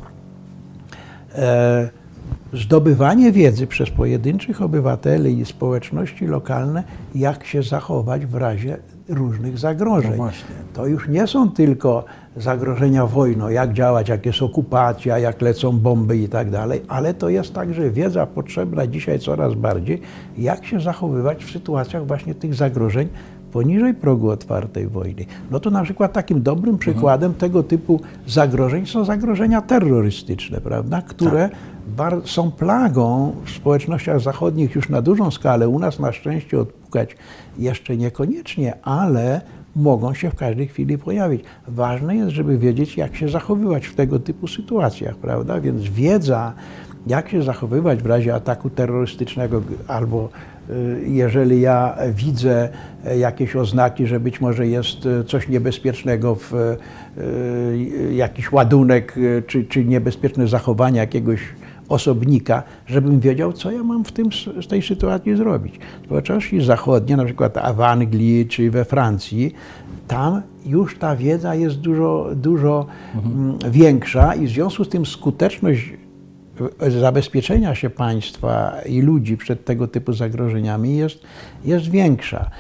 zdobywanie wiedzy przez pojedynczych obywateli i społeczności lokalne, jak się zachować w razie różnych zagrożeń. No to już nie są tylko zagrożenia wojną, jak działać, jak jest okupacja, jak lecą bomby i tak dalej, ale to jest także wiedza potrzebna dzisiaj coraz bardziej, jak się zachowywać w sytuacjach właśnie tych zagrożeń poniżej progu otwartej wojny. No to na przykład takim dobrym przykładem tego typu zagrożeń są zagrożenia terrorystyczne, prawda, które są plagą w społecznościach zachodnich już na dużą skalę. U nas na szczęście odpukać jeszcze niekoniecznie, ale mogą się w każdej chwili pojawić. Ważne jest, żeby wiedzieć, jak się zachowywać w tego typu sytuacjach, prawda? Więc wiedza, jak się zachowywać w razie ataku terrorystycznego albo jeżeli ja widzę jakieś oznaki, że być może jest coś niebezpiecznego, jakiś ładunek czy niebezpieczne zachowanie jakiegoś osobnika, żebym wiedział, co ja mam w tej sytuacji zrobić. Społeczności zachodnie, na przykład w Anglii czy we Francji, tam już ta wiedza jest dużo większa i w związku z tym skuteczność zabezpieczenia się państwa i ludzi przed tego typu zagrożeniami jest większa.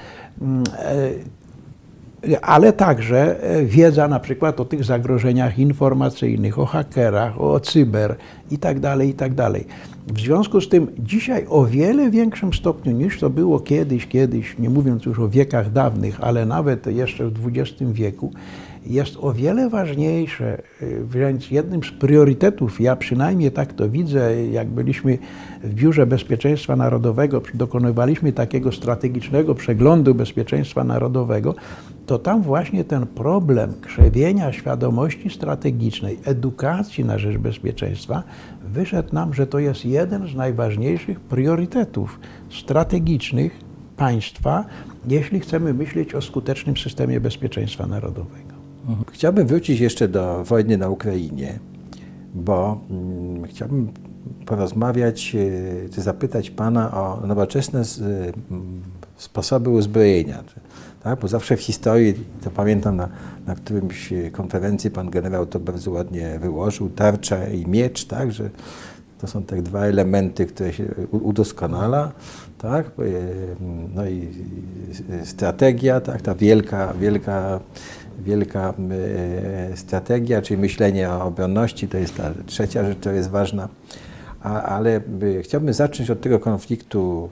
Ale także wiedza na przykład o tych zagrożeniach informacyjnych, o hakerach, o cyber i tak dalej, i tak dalej. W związku z tym dzisiaj o wiele większym stopniu niż to było kiedyś, nie mówiąc już o wiekach dawnych, ale nawet jeszcze w XX wieku, jest o wiele ważniejsze, wręcz jednym z priorytetów, ja przynajmniej tak to widzę, jak byliśmy w Biurze Bezpieczeństwa Narodowego, dokonywaliśmy takiego strategicznego przeglądu bezpieczeństwa narodowego, to tam właśnie ten problem krzewienia świadomości strategicznej, edukacji na rzecz bezpieczeństwa, wyszedł nam, że to jest jeden z najważniejszych priorytetów strategicznych państwa, jeśli chcemy myśleć o skutecznym systemie bezpieczeństwa narodowego. Chciałbym wrócić jeszcze do wojny na Ukrainie, bo chciałbym porozmawiać, czy zapytać Pana o nowoczesne sposoby uzbrojenia. Tak? Bo zawsze w historii, to pamiętam na którymś konferencji pan generał to bardzo ładnie wyłożył, tarcza i miecz, tak? Że to są te dwa elementy, które się udoskonala, tak? No i strategia, tak? Ta wielka strategia, czyli myślenie o obronności, to jest ta trzecia rzecz, która jest ważna. Ale chciałbym zacząć od tego konfliktu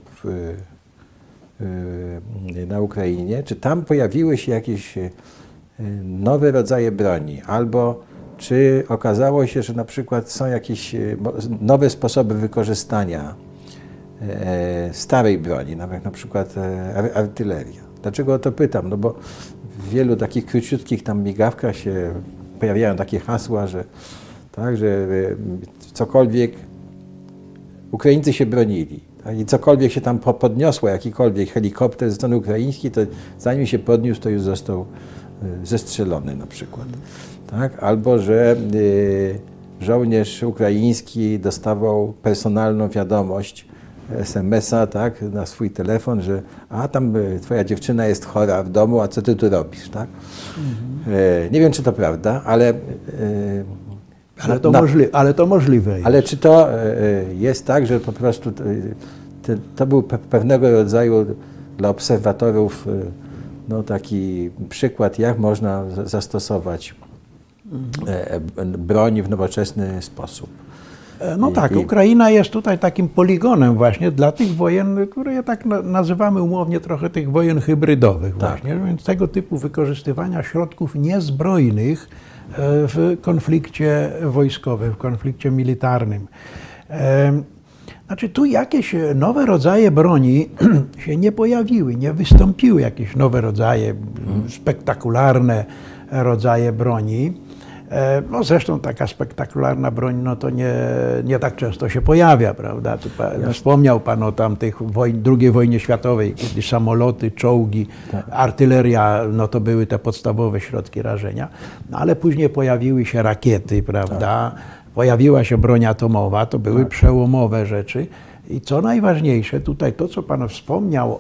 na Ukrainie. Czy tam pojawiły się jakieś nowe rodzaje broni? Albo czy okazało się, że na przykład są jakieś nowe sposoby wykorzystania starej broni, nawet na przykład artyleria? Dlaczego o to pytam? No bo w wielu takich króciutkich tam migawkach się pojawiają takie hasła, że tak, że cokolwiek Ukraińcy się bronili. Tak, i cokolwiek się tam podniosło, jakikolwiek helikopter ze strony ukraińskiej, to zanim się podniósł, to już został zestrzelony na przykład. Tak? Albo że żołnierz ukraiński dostawał personalną wiadomość, SMS-a, tak, na swój telefon, że tam twoja dziewczyna jest chora w domu, a co ty tu robisz, tak? Nie wiem, czy to prawda, ale ale to możliwe jest. Ale czy to jest tak, że po prostu to był pewnego rodzaju dla obserwatorów no, taki przykład, jak można zastosować broń w nowoczesny sposób? No tak, Ukraina jest tutaj takim poligonem właśnie dla tych wojen, które tak nazywamy umownie trochę tych wojen hybrydowych właśnie, więc tego typu wykorzystywania środków niezbrojnych w konflikcie wojskowym, w konflikcie militarnym. Znaczy tu jakieś nowe rodzaje broni się nie pojawiły, nie wystąpiły jakieś nowe rodzaje, spektakularne rodzaje broni. No zresztą taka spektakularna broń, no to nie tak często się pojawia, prawda? Wspomniał pan o tamtych II wojnie światowej, kiedy samoloty, czołgi, artyleria, no to były te podstawowe środki rażenia, no ale później pojawiły się rakiety, prawda? Pojawiła się broń atomowa, to były przełomowe rzeczy. I co najważniejsze, tutaj to, co pan wspomniał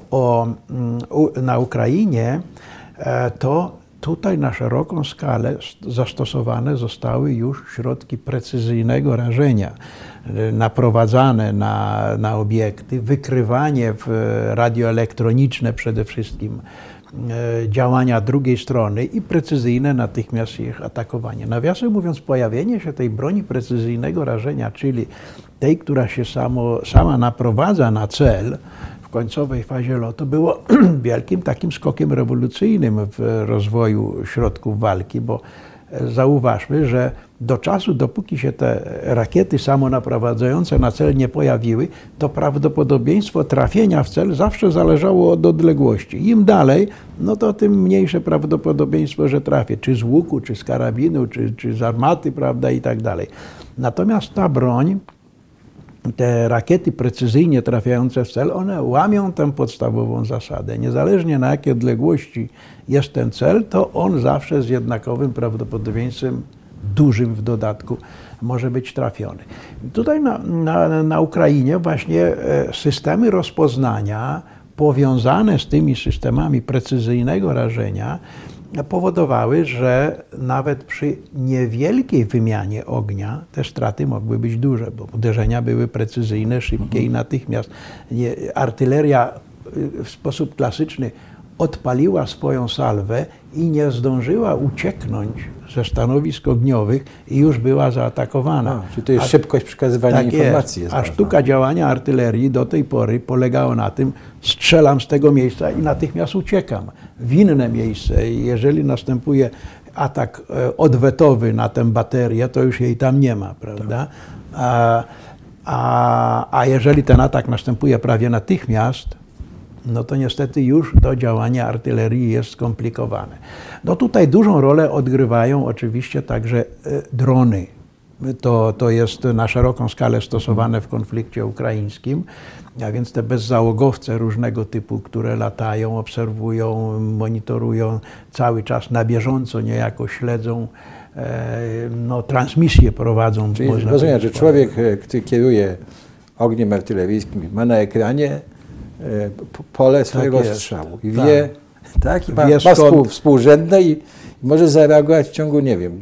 na Ukrainie, to tutaj na szeroką skalę zastosowane zostały już środki precyzyjnego rażenia, naprowadzane na obiekty, wykrywanie radioelektroniczne przede wszystkim, działania drugiej strony i precyzyjne natychmiast ich atakowanie. Nawiasem mówiąc, pojawienie się tej broni precyzyjnego rażenia, czyli tej, która się sama naprowadza na cel, w końcowej fazie lotu było wielkim takim skokiem rewolucyjnym w rozwoju środków walki, bo zauważmy, że do czasu, dopóki się te rakiety samonaprowadzające na cel nie pojawiły, to prawdopodobieństwo trafienia w cel zawsze zależało od odległości. Im dalej, no to tym mniejsze prawdopodobieństwo, że trafię, czy z łuku, czy z karabinu, czy z armaty, prawda, i tak dalej. Natomiast ta broń, te rakiety precyzyjnie trafiające w cel, one łamią tę podstawową zasadę. Niezależnie na jakiej odległości jest ten cel, to on zawsze z jednakowym prawdopodobieństwem, dużym w dodatku, może być trafiony. Tutaj na Ukrainie właśnie systemy rozpoznania powiązane z tymi systemami precyzyjnego rażenia powodowały, że nawet przy niewielkiej wymianie ognia te straty mogły być duże, bo uderzenia były precyzyjne, szybkie i natychmiast. Artyleria w sposób klasyczny odpaliła swoją salwę i nie zdążyła ucieknąć ze stanowisk ogniowych i już była zaatakowana. Czyli to jest szybkość przekazywania informacji. A sztuka działania artylerii do tej pory polegała na tym, strzelam z tego miejsca i natychmiast uciekam w inne miejsce. Jeżeli następuje atak odwetowy na tę baterię, to już jej tam nie ma, prawda? A jeżeli ten atak następuje prawie natychmiast, no to niestety już to działanie artylerii jest skomplikowane. No tutaj dużą rolę odgrywają oczywiście także drony. To jest na szeroką skalę stosowane w konflikcie ukraińskim, a więc te bezzałogowce różnego typu, które latają, obserwują, monitorują, cały czas na bieżąco niejako śledzą, no, transmisje prowadzą. Czyli rozumiem, że człowiek, który kieruje ogniem artyleryjskim, ma na ekranie pole swojego jest. strzału i wie, tak, i ma Wie współrzędne i może zareagować w ciągu, nie wiem,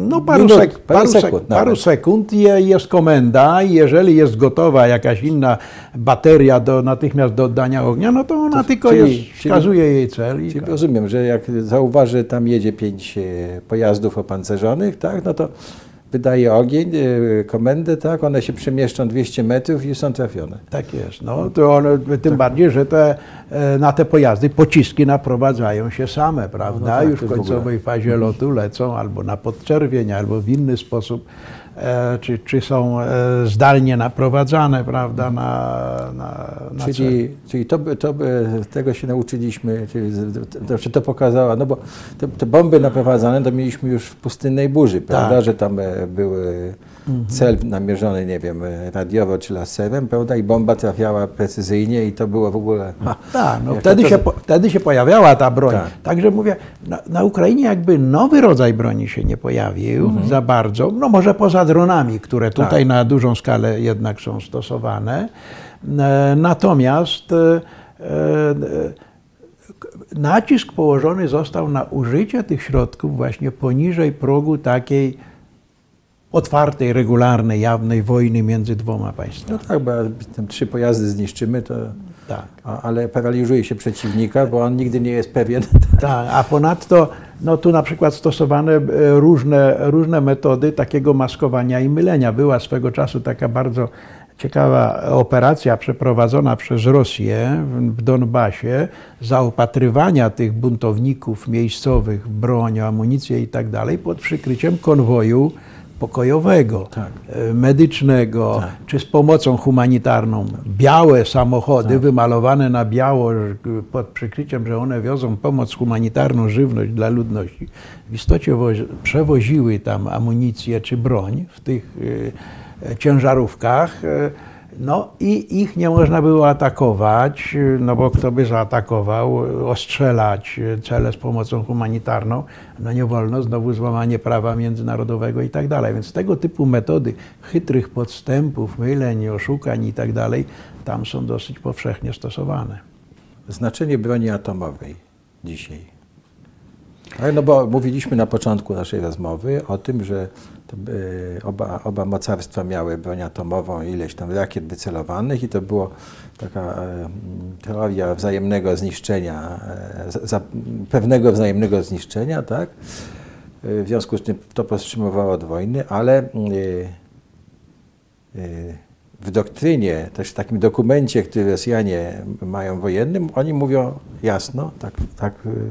paru sekund jest komenda i jeżeli jest gotowa jakaś inna bateria natychmiast do oddania ognia, no to ona wskazuje jej cel. Czyli rozumiem, że jak zauważy, tam jedzie 5 pojazdów opancerzonych, tak, no to wydaje ogień, komendę, tak, one się przemieszczą 200 metrów i są trafione. Tak jest. No, to one, tym bardziej, że na te pojazdy pociski naprowadzają się same, prawda? No tak, już w końcowej fazie lotu lecą albo na podczerwień, albo w inny sposób, czy są zdalnie naprowadzane, prawda, na Czyli tego się nauczyliśmy, czyli to pokazała, no bo te bomby naprowadzane to mieliśmy już w pustynnej burzy, prawda, tak. Że tam były cel namierzony, nie wiem, radiowo czy laserem, prawda, i bomba trafiała precyzyjnie i to było w ogóle... Tak, no wtedy się pojawiała ta broń. Tak. Także mówię, na Ukrainie jakby nowy rodzaj broni się nie pojawił za bardzo, no może poza dronami, które tutaj na dużą skalę jednak są stosowane. Natomiast nacisk położony został na użycie tych środków właśnie poniżej progu takiej otwartej, regularnej, jawnej wojny między dwoma państwami. No tak, bo tam 3 pojazdy zniszczymy, to... Tak. Ale paraliżuje się przeciwnika, bo on nigdy nie jest pewien. Tak, a ponadto no tu na przykład stosowane różne metody takiego maskowania i mylenia. Była swego czasu taka bardzo ciekawa operacja przeprowadzona przez Rosję w Donbasie, zaopatrywania tych buntowników miejscowych w broń, amunicję i tak dalej pod przykryciem konwoju pokojowego, medycznego, czy z pomocą humanitarną. Białe samochody wymalowane na biało pod przykryciem, że one wiozą pomoc humanitarną, żywność dla ludności. W istocie przewoziły tam amunicję czy broń w tych ciężarówkach. No i ich nie można było atakować, no bo kto by zaatakował, ostrzelać cele z pomocą humanitarną, no nie wolno, znowu złamanie prawa międzynarodowego i tak dalej. Więc tego typu metody chytrych podstępów, myleń, oszukań i tak dalej, tam są dosyć powszechnie stosowane. Znaczenie broni atomowej dzisiaj. No bo mówiliśmy na początku naszej rozmowy o tym, że oba mocarstwa miały broń atomową, ileś tam rakiet wycelowanych i to było taka teoria wzajemnego zniszczenia, pewnego wzajemnego zniszczenia, tak? W związku z tym to powstrzymywało od wojny, ale w doktrynie, też w takim dokumencie, który Rosjanie mają wojennym, oni mówią jasno, tak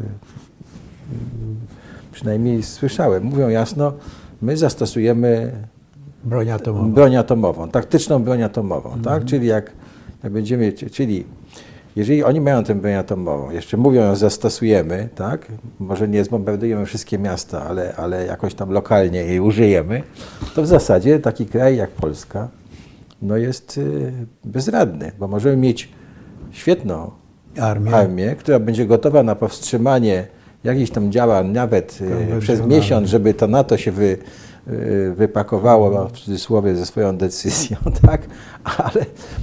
przynajmniej słyszałem, mówią jasno, my zastosujemy broń atomową, taktyczną broń atomową, tak? Czyli jak będziemy, czyli jeżeli oni mają tę broń atomową, jeszcze mówią ją zastosujemy, tak? Może nie zbombardujemy wszystkie miasta, ale jakoś tam lokalnie jej użyjemy, to w zasadzie taki kraj jak Polska no jest bezradny, bo możemy mieć świetną armię, która będzie gotowa na powstrzymanie jakichś tam działań nawet przez miesiąc, żeby to NATO się wypakowało w cudzysłowie ze swoją decyzją, tak? Ale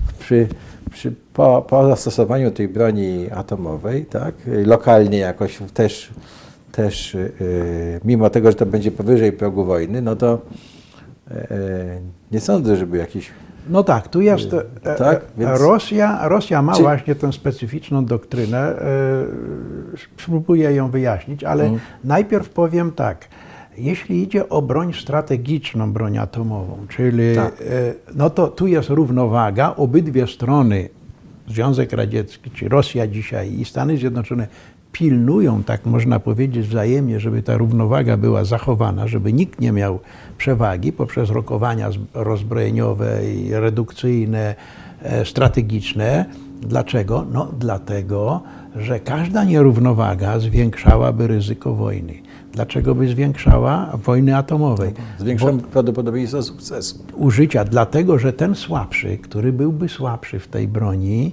po zastosowaniu tej broni atomowej, tak? Lokalnie jakoś też mimo tego, że to będzie powyżej progu wojny, no to nie sądzę, żeby jakiś... No tak, tu jest, tak? Więc... Rosja ma właśnie tę specyficzną doktrynę, spróbuję ją wyjaśnić, ale najpierw powiem tak, jeśli idzie o broń strategiczną, broń atomową, czyli no to tu jest równowaga, obydwie strony, Związek Radziecki, czy Rosja dzisiaj i Stany Zjednoczone pilnują, tak można powiedzieć, wzajemnie, żeby ta równowaga była zachowana, żeby nikt nie miał przewagi poprzez rokowania rozbrojeniowe i redukcyjne, strategiczne. Dlaczego? No dlatego, że każda nierównowaga zwiększałaby ryzyko wojny. Dlaczego by zwiększała? Wojny atomowej. Zwiększa prawdopodobieństwo sukcesu. Użycia, dlatego, że ten słabszy, który byłby słabszy w tej broni,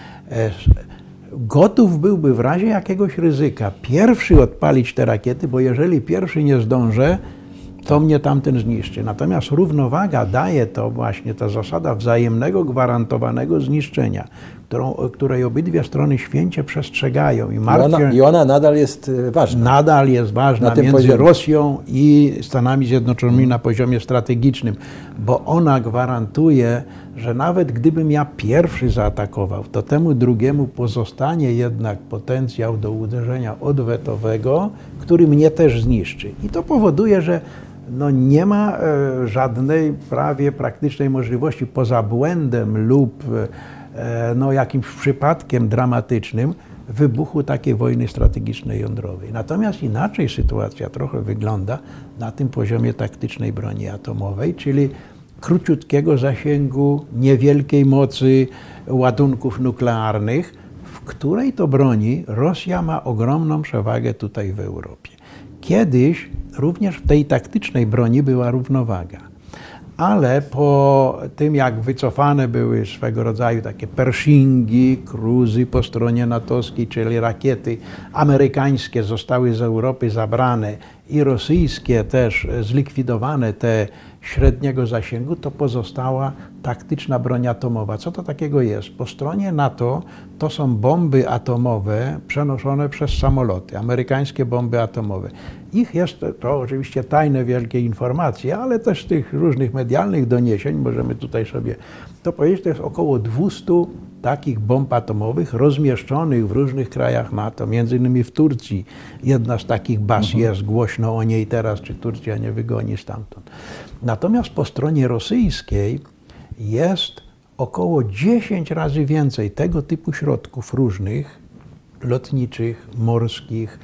gotów byłby w razie jakiegoś ryzyka pierwszy odpalić te rakiety, bo jeżeli pierwszy nie zdążę, to mnie tamten zniszczy. Natomiast równowaga daje to właśnie ta zasada wzajemnego gwarantowanego zniszczenia, której obydwie strony święcie przestrzegają i martwią. I ona nadal jest ważna. Nadal jest ważna między poziomie. Rosją i Stanami Zjednoczonymi na poziomie strategicznym, bo ona gwarantuje, że nawet gdybym ja pierwszy zaatakował, to temu drugiemu pozostanie jednak potencjał do uderzenia odwetowego, który mnie też zniszczy. I to powoduje, że nie ma żadnej prawie praktycznej możliwości poza błędem lub jakimś przypadkiem dramatycznym wybuchu takiej wojny strategicznej jądrowej. Natomiast inaczej sytuacja trochę wygląda na tym poziomie taktycznej broni atomowej, czyli króciutkiego zasięgu, niewielkiej mocy ładunków nuklearnych, w której to broni Rosja ma ogromną przewagę tutaj w Europie. Kiedyś również w tej taktycznej broni była równowaga. Ale po tym, jak wycofane były swego rodzaju takie Pershingi, cruzy po stronie natowskiej, czyli rakiety amerykańskie zostały z Europy zabrane i rosyjskie też zlikwidowane, te średniego zasięgu, to pozostała taktyczna broń atomowa. Co to takiego jest? Po stronie NATO to są bomby atomowe przenoszone przez samoloty, amerykańskie bomby atomowe. Ich jest, to oczywiście tajne wielkie informacje, ale też z tych różnych medialnych doniesień, możemy tutaj sobie to powiedzieć, to jest około 200 takich bomb atomowych rozmieszczonych w różnych krajach NATO, między innymi w Turcji. Jedna z takich baz jest, głośno o niej teraz, czy Turcja nie wygoni stamtąd. Natomiast po stronie rosyjskiej jest około 10 razy więcej tego typu środków różnych, lotniczych, morskich,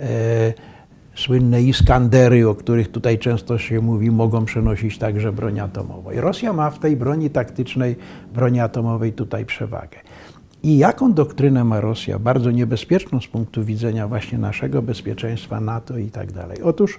słynne Iskandery, o których tutaj często się mówi, mogą przenosić także broń atomową. I Rosja ma w tej broni taktycznej, broni atomowej tutaj przewagę. I jaką doktrynę ma Rosja? Bardzo niebezpieczną z punktu widzenia właśnie naszego bezpieczeństwa, NATO i tak dalej. Otóż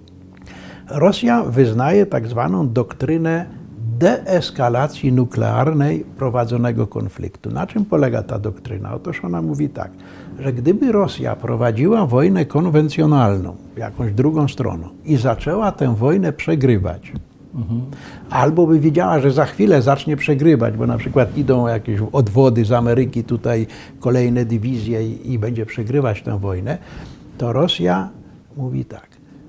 Rosja wyznaje tak zwaną doktrynę deeskalacji nuklearnej prowadzonego konfliktu. Na czym polega ta doktryna? Otóż ona mówi tak, że gdyby Rosja prowadziła wojnę konwencjonalną, jakąś drugą stroną i zaczęła tę wojnę przegrywać, albo by wiedziała, że za chwilę zacznie przegrywać, bo na przykład idą jakieś odwody z Ameryki, tutaj kolejne dywizje i będzie przegrywać tę wojnę, to Rosja mówi tak,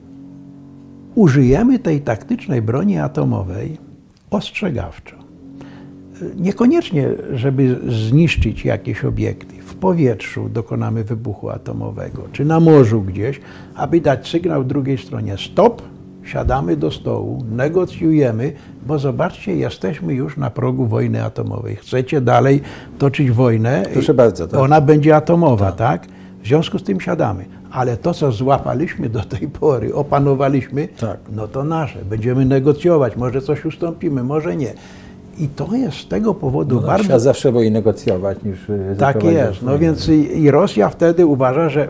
użyjemy tej taktycznej broni atomowej ostrzegawczo. Niekoniecznie, żeby zniszczyć jakieś obiekty. W powietrzu dokonamy wybuchu atomowego, czy na morzu gdzieś, aby dać sygnał drugiej stronie stop, siadamy do stołu, negocjujemy, bo zobaczcie, jesteśmy już na progu wojny atomowej. Chcecie dalej toczyć wojnę? Proszę bardzo. Tak. Ona będzie atomowa, tak? W związku z tym siadamy. Ale to, co złapaliśmy do tej pory, opanowaliśmy, no to nasze. Będziemy negocjować, może coś ustąpimy, może nie. I to jest z tego powodu bardzo... Świat zawsze woli negocjować niż... Tak jest. No więc i Rosja wtedy uważa, że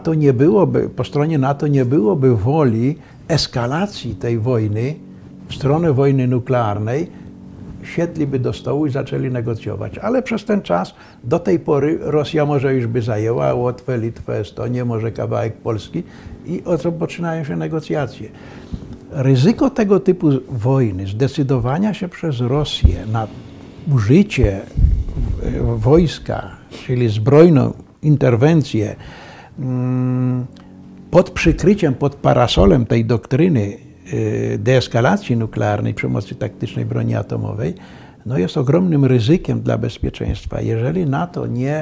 po stronie NATO nie byłoby woli eskalacji tej wojny w stronę wojny nuklearnej, siedliby do stołu i zaczęli negocjować. Ale przez ten czas, do tej pory Rosja może już by zajęła Łotwę, Litwę, Estonię, może kawałek Polski i poczynają się negocjacje. Ryzyko tego typu wojny, zdecydowania się przez Rosję na użycie wojska, czyli zbrojną interwencję pod przykryciem, pod parasolem tej doktryny deeskalacji nuklearnej przy pomocy taktycznej broni atomowej, no jest ogromnym ryzykiem dla bezpieczeństwa. Jeżeli NATO nie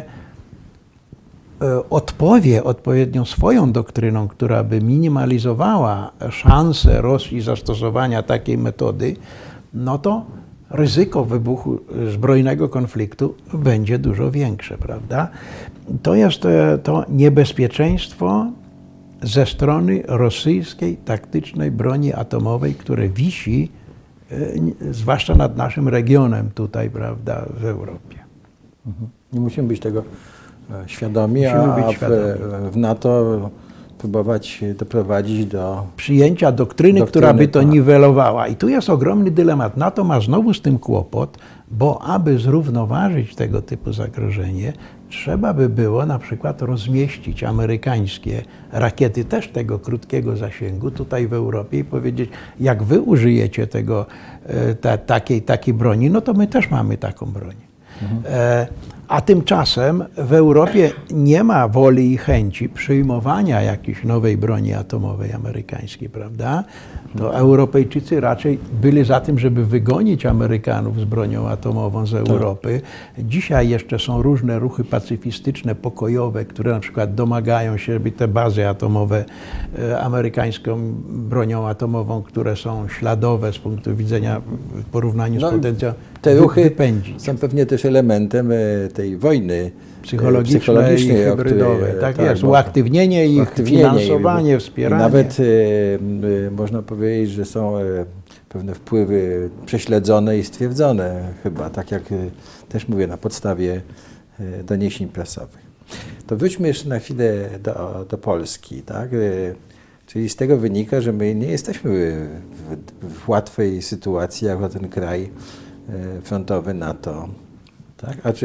odpowie odpowiednią swoją doktryną, która by minimalizowała szanse Rosji zastosowania takiej metody, no to ryzyko wybuchu zbrojnego konfliktu będzie dużo większe, prawda? To jest to niebezpieczeństwo ze strony rosyjskiej taktycznej broni atomowej, które wisi zwłaszcza nad naszym regionem tutaj, prawda, w Europie. Nie musimy być tego świadomi, a w NATO próbować doprowadzić do przyjęcia doktryny, która by to niwelowała. I tu jest ogromny dylemat. NATO ma znowu z tym kłopot, bo aby zrównoważyć tego typu zagrożenie, trzeba by było na przykład rozmieścić amerykańskie rakiety też tego krótkiego zasięgu tutaj w Europie i powiedzieć, jak wy użyjecie takiej broni, no to my też mamy taką broń. A tymczasem w Europie nie ma woli i chęci przyjmowania jakiejś nowej broni atomowej amerykańskiej, prawda? To Europejczycy raczej byli za tym, żeby wygonić Amerykanów z bronią atomową z Europy. Dzisiaj jeszcze są różne ruchy pacyfistyczne, pokojowe, które na przykład domagają się, żeby te bazy atomowe amerykańską bronią atomową, które są śladowe z punktu widzenia w porównaniu z potencjałem, te ruchy wypędzić. Są pewnie też elementem tej wojny psychologicznej i hybrydowej. Tak jest, uaktywnienie ich, finansowanie, wspieranie. Nawet można powiedzieć, że są pewne wpływy prześledzone i stwierdzone chyba, tak jak też mówię, na podstawie doniesień prasowych. To wróćmy jeszcze na chwilę do Polski, tak? Czyli z tego wynika, że my nie jesteśmy w łatwej sytuacji jako ten kraj frontowy NATO. Tak? A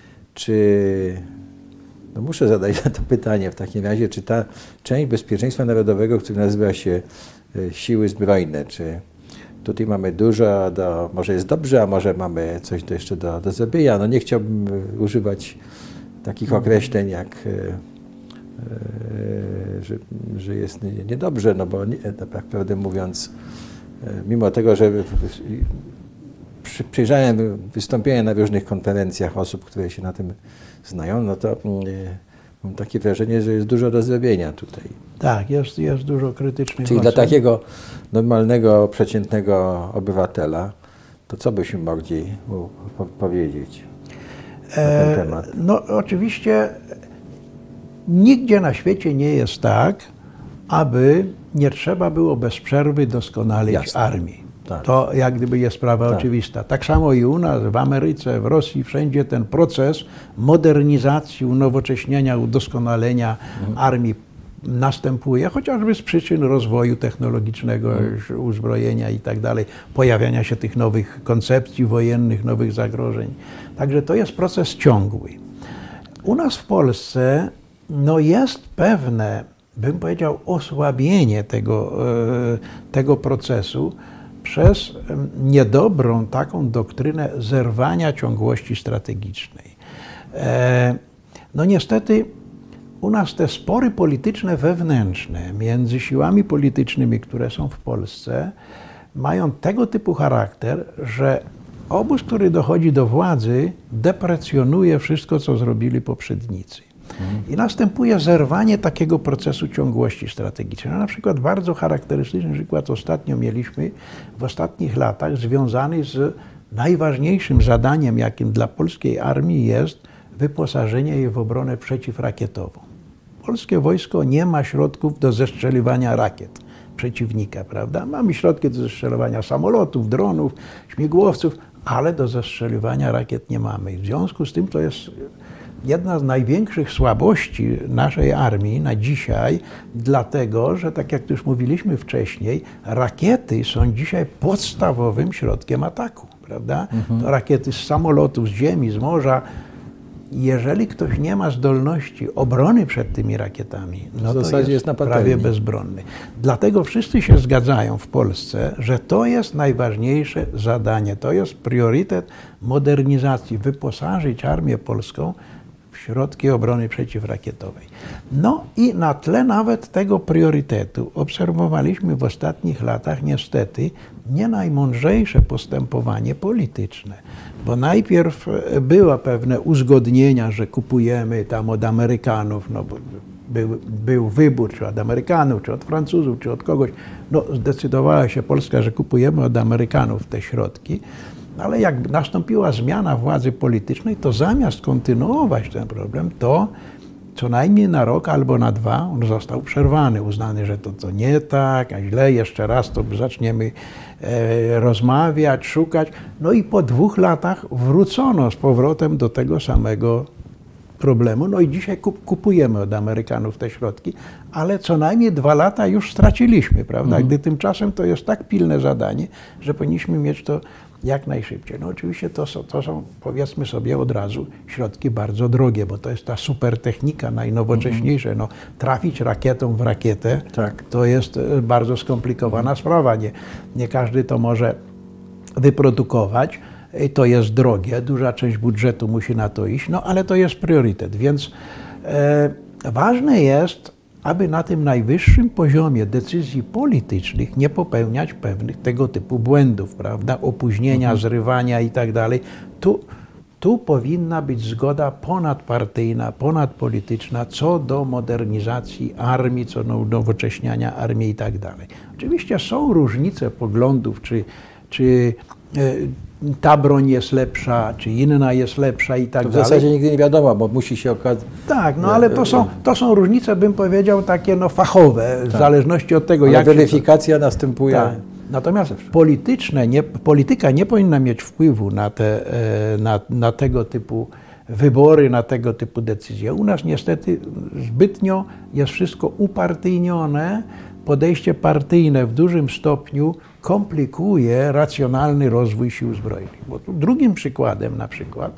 no muszę zadać to pytanie w takim razie, czy ta część bezpieczeństwa narodowego, która nazywa się siły zbrojne, czy tutaj mamy dużo, może jest dobrze, a może mamy coś jeszcze do zrobienia. No nie chciałbym używać takich określeń jak że jest niedobrze, no bo tak prawdę mówiąc, mimo tego, że przyjrzałem wystąpienia na różnych konferencjach osób, które się na tym znają, no to mam takie wrażenie, że jest dużo do zrobienia tutaj. Tak, jest dużo krytycznych Czyli osób. dla takiego normalnego, przeciętnego obywatela, to co byśmy mogli powiedzieć na ten temat? No oczywiście nigdzie na świecie nie jest tak, aby nie trzeba było bez przerwy doskonalić armii. Tak. To jak gdyby jest sprawa oczywista. Tak samo i u nas, w Ameryce, w Rosji, wszędzie ten proces modernizacji, unowocześnienia, udoskonalenia armii następuje, chociażby z przyczyn rozwoju technologicznego, uzbrojenia i tak dalej, pojawiania się tych nowych koncepcji wojennych, nowych zagrożeń. Także to jest proces ciągły. U nas w Polsce no jest pewne, bym powiedział, osłabienie tego procesu przez niedobrą taką doktrynę zerwania ciągłości strategicznej. No niestety u nas te spory polityczne wewnętrzne między siłami politycznymi, które są w Polsce, mają tego typu charakter, że obóz, który dochodzi do władzy, deprecjonuje wszystko, co zrobili poprzednicy. I następuje zerwanie takiego procesu ciągłości strategicznej. Na przykład bardzo charakterystyczny przykład ostatnio mieliśmy w ostatnich latach związany z najważniejszym zadaniem, jakim dla polskiej armii jest wyposażenie jej w obronę przeciwrakietową. Polskie wojsko nie ma środków do zestrzeliwania rakiet przeciwnika, prawda? Mamy środki do zestrzeliwania samolotów, dronów, śmigłowców, ale do zestrzeliwania rakiet nie mamy. W związku z tym to jest jedna z największych słabości naszej armii na dzisiaj, dlatego, że tak jak już mówiliśmy wcześniej, rakiety są dzisiaj podstawowym środkiem ataku, prawda? To rakiety z samolotów, z ziemi, z morza. Jeżeli ktoś nie ma zdolności obrony przed tymi rakietami, no to jest prawie bezbronny. Dlatego wszyscy się zgadzają w Polsce, że to jest najważniejsze zadanie, to jest priorytet modernizacji, wyposażyć armię polską w środki obrony przeciwrakietowej. No i na tle nawet tego priorytetu obserwowaliśmy w ostatnich latach niestety nie najmądrzejsze postępowanie polityczne, bo najpierw były pewne uzgodnienia, że kupujemy tam od Amerykanów, no bo był wybór, czy od Amerykanów, czy od Francuzów, czy od kogoś. No zdecydowała się Polska, że kupujemy od Amerykanów te środki. Ale jak nastąpiła zmiana władzy politycznej, to zamiast kontynuować ten problem, to co najmniej na rok albo na 2 on został przerwany, uznany, że to nie tak, a źle, jeszcze raz to zaczniemy rozmawiać, szukać. No i po 2 latach wrócono z powrotem do tego samego problemu. No i dzisiaj kupujemy od Amerykanów te środki, ale co najmniej 2 lata już straciliśmy, prawda? Gdy tymczasem to jest tak pilne zadanie, że powinniśmy mieć to jak najszybciej. No oczywiście to są, powiedzmy sobie od razu, środki bardzo drogie, bo to jest ta super technika, najnowocześniejsza. No, trafić rakietą w rakietę, to jest bardzo skomplikowana sprawa. Nie każdy to może wyprodukować. to jest drogie, duża część budżetu musi na to iść, no ale to jest priorytet, więc ważne jest, aby na tym najwyższym poziomie decyzji politycznych nie popełniać pewnych tego typu błędów, prawda, opóźnienia, zrywania i tak dalej. Tu powinna być zgoda ponadpartyjna, ponadpolityczna co do modernizacji armii, co do unowocześniania armii i tak dalej. Oczywiście są różnice poglądów, czy ta broń jest lepsza, czy inna jest lepsza i tak dalej. W zasadzie nigdy nie wiadomo, bo musi się okazać... Tak, no ale to są różnice, bym powiedział, takie no fachowe, w zależności od tego, ale jak... weryfikacja następuje... Tak. Natomiast polityka nie powinna mieć wpływu na tego typu wybory, na tego typu decyzje. U nas niestety zbytnio jest wszystko upartyjnione. Podejście partyjne w dużym stopniu komplikuje racjonalny rozwój sił zbrojnych. Bo tu drugim przykładem na przykład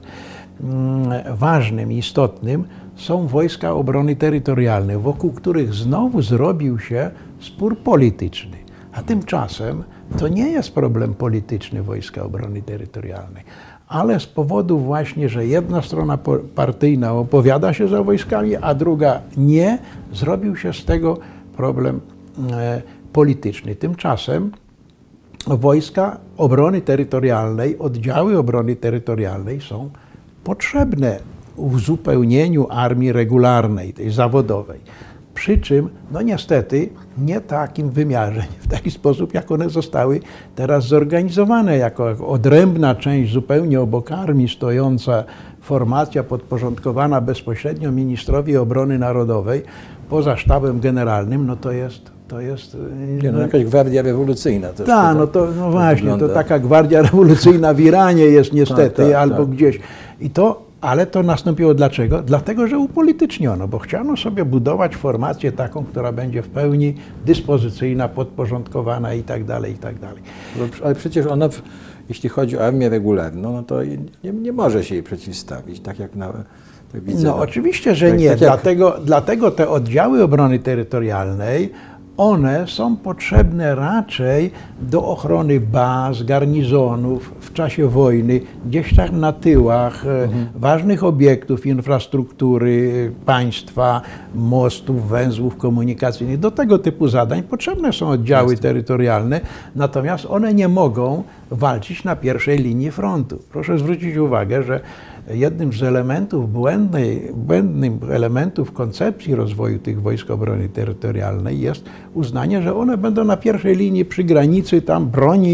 ważnym, istotnym są wojska obrony terytorialnej, wokół których znowu zrobił się spór polityczny. A tymczasem to nie jest problem polityczny Wojska Obrony Terytorialnej, ale z powodu właśnie, że jedna strona partyjna opowiada się za wojskami, a druga nie, zrobił się z tego problem polityczny. Tymczasem Wojska Obrony Terytorialnej, oddziały obrony terytorialnej są potrzebne w uzupełnieniu armii regularnej, tej zawodowej. Przy czym, no niestety, nie w takim wymiarze, w taki sposób, jak one zostały teraz zorganizowane, jako odrębna część zupełnie obok armii stojąca formacja podporządkowana bezpośrednio ministrowi obrony narodowej, poza sztabem generalnym, no to jest... Nie, no jakaś gwardia rewolucyjna też. Tak, no właśnie, to taka gwardia rewolucyjna w Iranie jest niestety, albo gdzieś. Ale to nastąpiło dlaczego? Dlatego, że upolityczniono, bo chciano sobie budować formację taką, która będzie w pełni dyspozycyjna, podporządkowana i tak dalej, i tak dalej. Ale przecież ona, jeśli chodzi o armię regularną, no to nie może się jej przeciwstawić, tak jak tak widzę. No oczywiście, że nie. Dlatego te oddziały obrony terytorialnej, one są potrzebne raczej do ochrony baz, garnizonów w czasie wojny, gdzieś tam na tyłach ważnych obiektów infrastruktury państwa, mostów, węzłów komunikacyjnych. Do tego typu zadań potrzebne są oddziały terytorialne, natomiast one nie mogą walczyć na pierwszej linii frontu. Proszę zwrócić uwagę, że jednym z elementów błędnych elementów koncepcji rozwoju tych wojsk obrony terytorialnej jest uznanie, że one będą na pierwszej linii przy granicy tam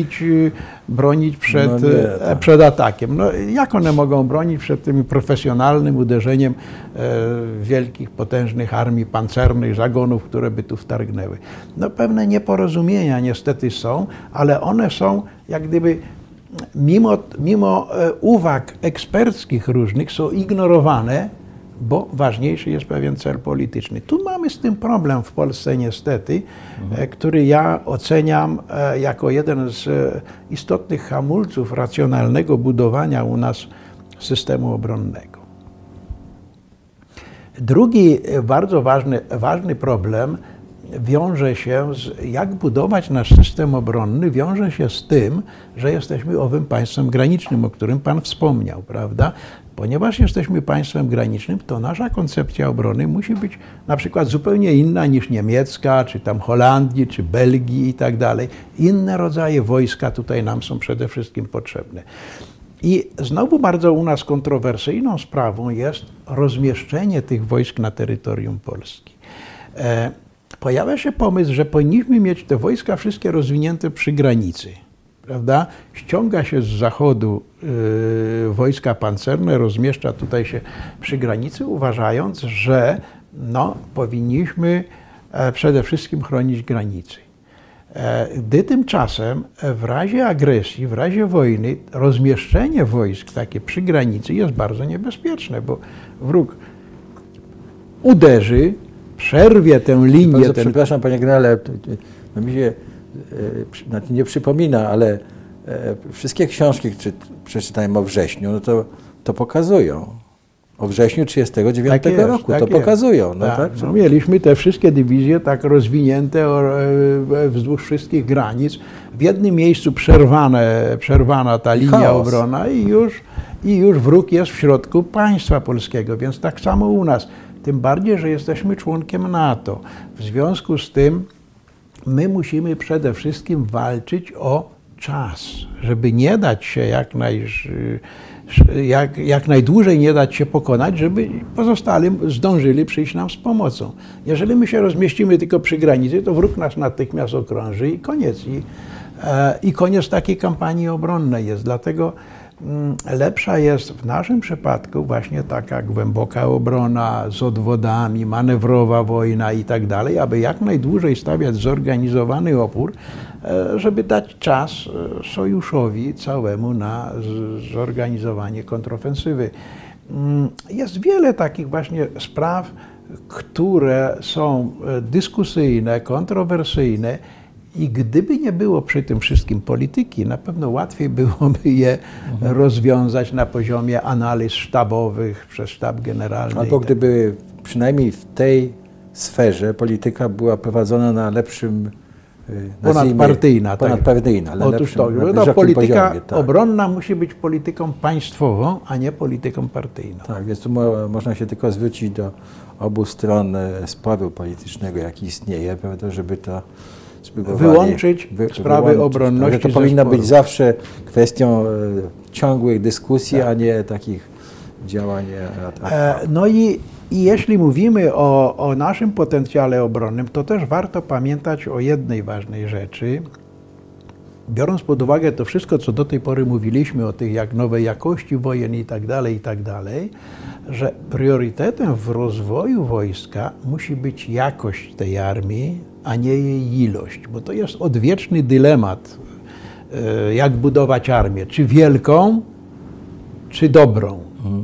bronić przed atakiem. No, jak one mogą bronić przed tym profesjonalnym uderzeniem wielkich, potężnych armii pancernych, zagonów, które by tu wtargnęły? No, pewne nieporozumienia niestety są, ale one są jak gdyby mimo uwag eksperckich różnych są ignorowane, bo ważniejszy jest pewien cel polityczny. Tu mamy z tym problem w Polsce niestety, który ja oceniam jako jeden z istotnych hamulców racjonalnego budowania u nas systemu obronnego. Drugi bardzo ważny problem wiąże się jak budować nasz system obronny, wiąże się z tym, że jesteśmy owym państwem granicznym, o którym Pan wspomniał, prawda? Ponieważ jesteśmy państwem granicznym, to nasza koncepcja obrony musi być na przykład zupełnie inna niż niemiecka, czy tam Holandii, czy Belgii i tak dalej. Inne rodzaje wojska tutaj nam są przede wszystkim potrzebne. I znowu bardzo u nas kontrowersyjną sprawą jest rozmieszczenie tych wojsk na terytorium Polski. Pojawia się pomysł, że powinniśmy mieć te wojska wszystkie rozwinięte przy granicy, prawda? Ściąga się z zachodu wojska pancerne, rozmieszcza tutaj się przy granicy, uważając, że powinniśmy przede wszystkim chronić granicy. Gdy tymczasem w razie agresji, w razie wojny rozmieszczenie wojsk takie przy granicy jest bardzo niebezpieczne, bo wróg uderzy, przerwie tę linię. Bardzo przepraszam, panie generale, mi się nie przypomina, ale wszystkie książki, które przeczytałem o wrześniu, no to pokazują. o wrześniu 1939 Tak jest, roku. tak To jest. pokazują. No, Tak, tak? no, mieliśmy te wszystkie dywizje tak rozwinięte wzdłuż wszystkich granic. W jednym miejscu przerwana ta linia Chaos. obronna i już wróg jest w środku państwa polskiego, więc tak samo u nas. Tym bardziej, że jesteśmy członkiem NATO. W związku z tym my musimy przede wszystkim walczyć o czas, żeby nie dać się jak najdłużej nie dać się pokonać, żeby pozostali zdążyli przyjść nam z pomocą. Jeżeli my się rozmieścimy tylko przy granicy, to wróg nas natychmiast okrąży i koniec. I koniec takiej kampanii obronnej jest. Dlatego lepsza jest w naszym przypadku właśnie taka głęboka obrona z odwodami, manewrowa wojna i tak dalej, aby jak najdłużej stawiać zorganizowany opór, żeby dać czas sojuszowi całemu na zorganizowanie kontrofensywy. Jest wiele takich właśnie spraw, które są dyskusyjne, kontrowersyjne, i gdyby nie było przy tym wszystkim polityki, na pewno łatwiej byłoby je rozwiązać na poziomie analiz sztabowych przez sztab generalny. Albo gdyby przynajmniej w tej sferze polityka była prowadzona na lepszym, ponadpartyjna. Ponadpartyjna, ale otóż to, polityka poziomie, tak. Obronna musi być polityką państwową, a nie polityką partyjną. Tak, więc tu można się tylko zwrócić do obu stron sporu politycznego, jaki istnieje, prawda, żeby to wyłączyć sprawy obronności. To powinno być zawsze kwestią ciągłych dyskusji, a nie takich działań. No i jeśli mówimy o naszym potencjale obronnym, to też warto pamiętać o jednej ważnej rzeczy. Biorąc pod uwagę to wszystko, co do tej pory mówiliśmy o tych nowej jakości wojen i tak dalej, że priorytetem w rozwoju wojska musi być jakość tej armii, a nie jej ilość, bo to jest odwieczny dylemat, jak budować armię, czy wielką, czy dobrą.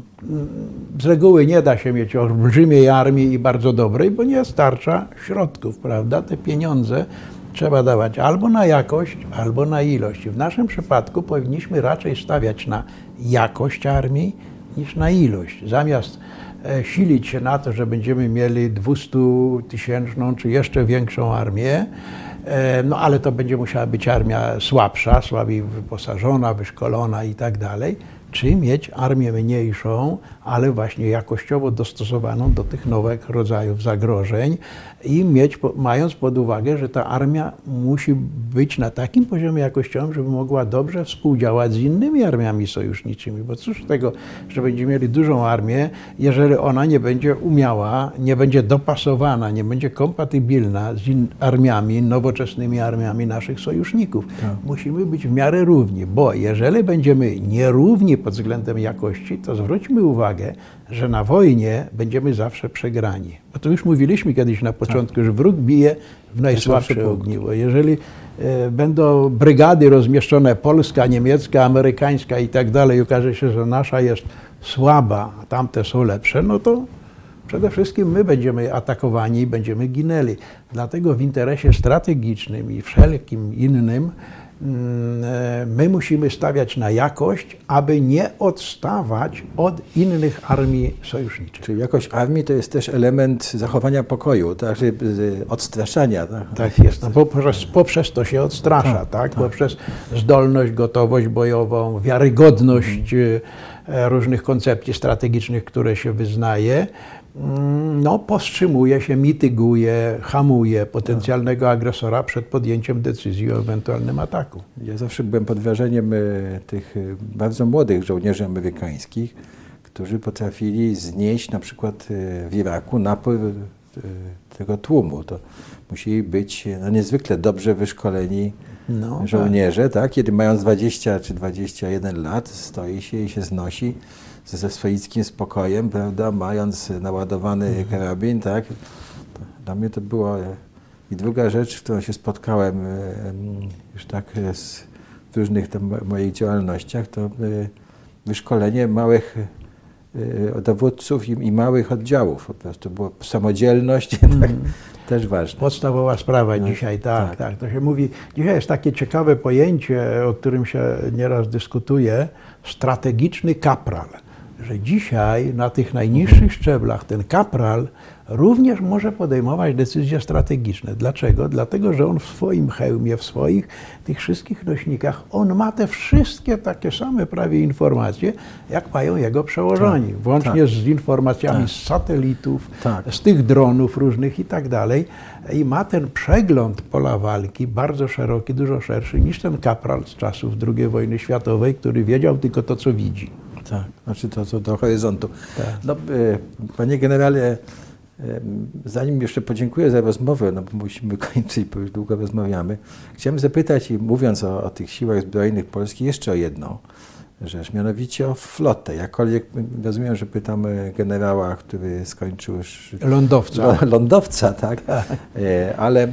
Z reguły nie da się mieć olbrzymiej armii i bardzo dobrej, bo nie starcza środków, prawda? Te pieniądze trzeba dawać albo na jakość, albo na ilość. W naszym przypadku powinniśmy raczej stawiać na jakość armii niż na ilość. Zamiast silić się na to, że będziemy mieli 200-tysięczną czy jeszcze większą armię, no ale to będzie musiała być armia słabsza, słabiej wyposażona, wyszkolona i tak dalej, czy mieć armię mniejszą, ale właśnie jakościowo dostosowaną do tych nowych rodzajów zagrożeń i mając pod uwagę, że ta armia musi być na takim poziomie jakościowym, żeby mogła dobrze współdziałać z innymi armiami sojuszniczymi. Bo cóż z tego, że będziemy mieli dużą armię, jeżeli ona nie będzie umiała, nie będzie dopasowana, nie będzie kompatybilna z armiami, nowoczesnymi armiami naszych sojuszników. Tak. Musimy być w miarę równi, bo jeżeli będziemy nierówni pod względem jakości, to zwróćmy uwagę, że na wojnie będziemy zawsze przegrani. Bo to już mówiliśmy kiedyś na początku, że wróg bije w najsłabsze ogniwo. Jeżeli będą brygady rozmieszczone polska, niemiecka, amerykańska i tak dalej, okaże się, że nasza jest słaba, a tamte są lepsze, no to przede wszystkim my będziemy atakowani i będziemy ginęli. Dlatego w interesie strategicznym i wszelkim innym my musimy stawiać na jakość, aby nie odstawać od innych armii sojuszniczych. Czyli jakość armii to jest też element zachowania pokoju, tak? Odstraszania. Tak, tak jest, no, poprzez to się odstrasza, tak? Poprzez zdolność, gotowość bojową, wiarygodność różnych koncepcji strategicznych, które się wyznaje, no, powstrzymuje się, mityguje, hamuje potencjalnego agresora przed podjęciem decyzji o ewentualnym ataku. Ja zawsze byłem pod wrażeniem tych bardzo młodych żołnierzy amerykańskich, którzy potrafili znieść na przykład w Iraku napór tego tłumu. To musieli być niezwykle dobrze wyszkoleni żołnierze, tak? Kiedy mając 20 czy 21 lat stoi się i się znosi ze swoickim spokojem, prawda, mając naładowany karabin, tak? Dla mnie to było. I druga rzecz, w którą się spotkałem już tak w różnych moich działalnościach, to wyszkolenie małych dowódców i małych oddziałów. Po prostu była samodzielność, tak, też ważna. Podstawowa sprawa dzisiaj, tak. To się mówi, dzisiaj jest takie ciekawe pojęcie, o którym się nieraz dyskutuje, strategiczny kapral. że dzisiaj na tych najniższych szczeblach ten kapral również może podejmować decyzje strategiczne. Dlaczego? Dlatego, że on w swoim hełmie, w swoich tych wszystkich nośnikach, on ma te wszystkie takie same prawie informacje, jak mają jego przełożoni. Włącznie z informacjami z satelitów, z tych dronów różnych i tak dalej. I ma ten przegląd pola walki bardzo szeroki, dużo szerszy niż ten kapral z czasów II wojny światowej, który wiedział tylko to, co widzi. Tak, znaczy to, co do horyzontu. Tak. No, panie generale, zanim jeszcze podziękuję za rozmowę, no bo musimy kończyć, bo już długo rozmawiamy, chciałem zapytać, i mówiąc o tych siłach zbrojnych Polski, jeszcze o jedną rzecz, mianowicie o flotę. Jakkolwiek rozumiem, że pytamy generała, który skończył już... Lądowca, tak. Ale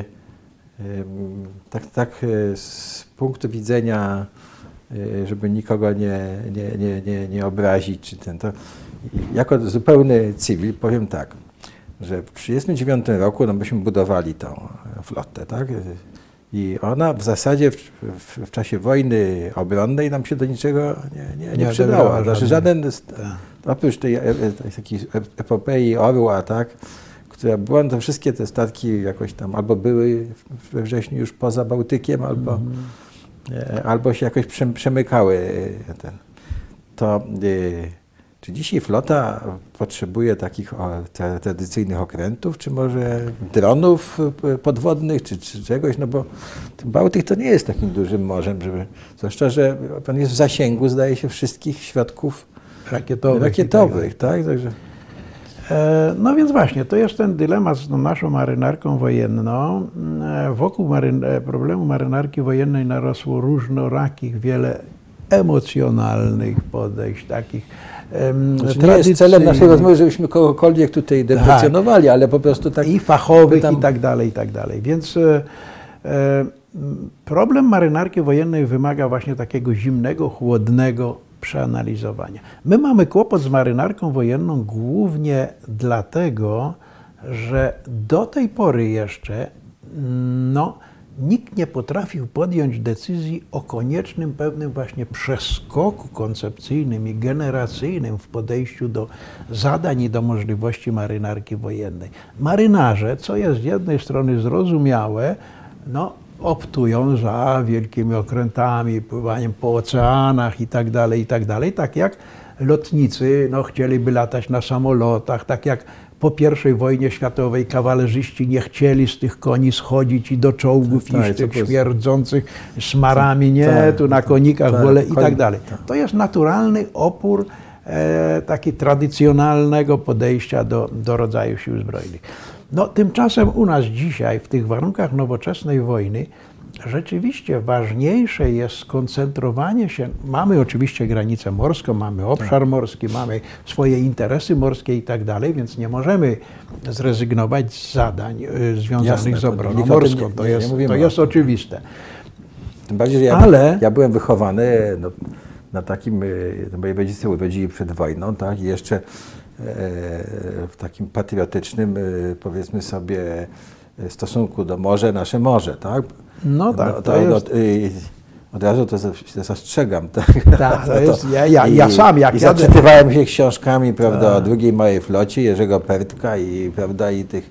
tak z punktu widzenia, żeby nikogo nie obrazić, czy to jako zupełny cywil powiem tak, że w 1939 roku no, myśmy budowali tą flotę, tak? I ona w zasadzie w czasie wojny obronnej nam się do niczego nie przydała. Znaczy żaden, oprócz tej takiej epopei Orła, tak, która była, no to wszystkie te statki jakoś tam albo były we wrześniu już poza Bałtykiem, albo się jakoś przemykały. Czy dzisiaj flota potrzebuje takich tradycyjnych okrętów, czy może dronów podwodnych, czy czegoś? No bo Bałtyk to nie jest takim dużym morzem, zwłaszcza, że pan jest w zasięgu, zdaje się, wszystkich środków rakietowych, tak? Także... No więc właśnie, to jest ten dylemat z naszą marynarką wojenną. Wokół problemu marynarki wojennej narosło różnorakich, wiele emocjonalnych podejść, takich nie jest celem naszej rozmowy, żebyśmy kogokolwiek tutaj deprecjonowali, ale po prostu tak... I fachowych i tak dalej, i tak dalej. Więc problem marynarki wojennej wymaga właśnie takiego zimnego, chłodnego przeanalizowania. My mamy kłopot z marynarką wojenną głównie dlatego, że do tej pory jeszcze nikt nie potrafił podjąć decyzji o koniecznym pewnym właśnie przeskoku koncepcyjnym i generacyjnym w podejściu do zadań i do możliwości marynarki wojennej. Marynarze, co jest z jednej strony zrozumiałe, optują za wielkimi okrętami, pływaniem po oceanach i tak dalej, tak jak lotnicy chcieliby latać na samolotach, tak jak po I wojnie światowej kawalerzyści nie chcieli z tych koni schodzić i do czołgów iść tych śmierdzących szmarami, tu na konikach wolę i tak dalej. To jest naturalny opór taki tradycjonalnego podejścia do rodzaju sił zbrojnych. Tymczasem u nas dzisiaj, w tych warunkach nowoczesnej wojny, rzeczywiście ważniejsze jest skoncentrowanie się, mamy oczywiście granicę morską, mamy obszar morski, mamy swoje interesy morskie i tak dalej, więc nie możemy zrezygnować z zadań związanych z obroną morską. To jest oczywiste. Tym bardziej, że ja byłem wychowany na takim, moi rodzice urodzili przed wojną, tak, i jeszcze w takim patriotycznym, powiedzmy sobie, stosunku do morza, nasze morze, tak? Od razu to zastrzegam. Ja sam jak zaczytywałem się książkami, prawda, o drugiej małej flocie, Jerzego Pertka i tych...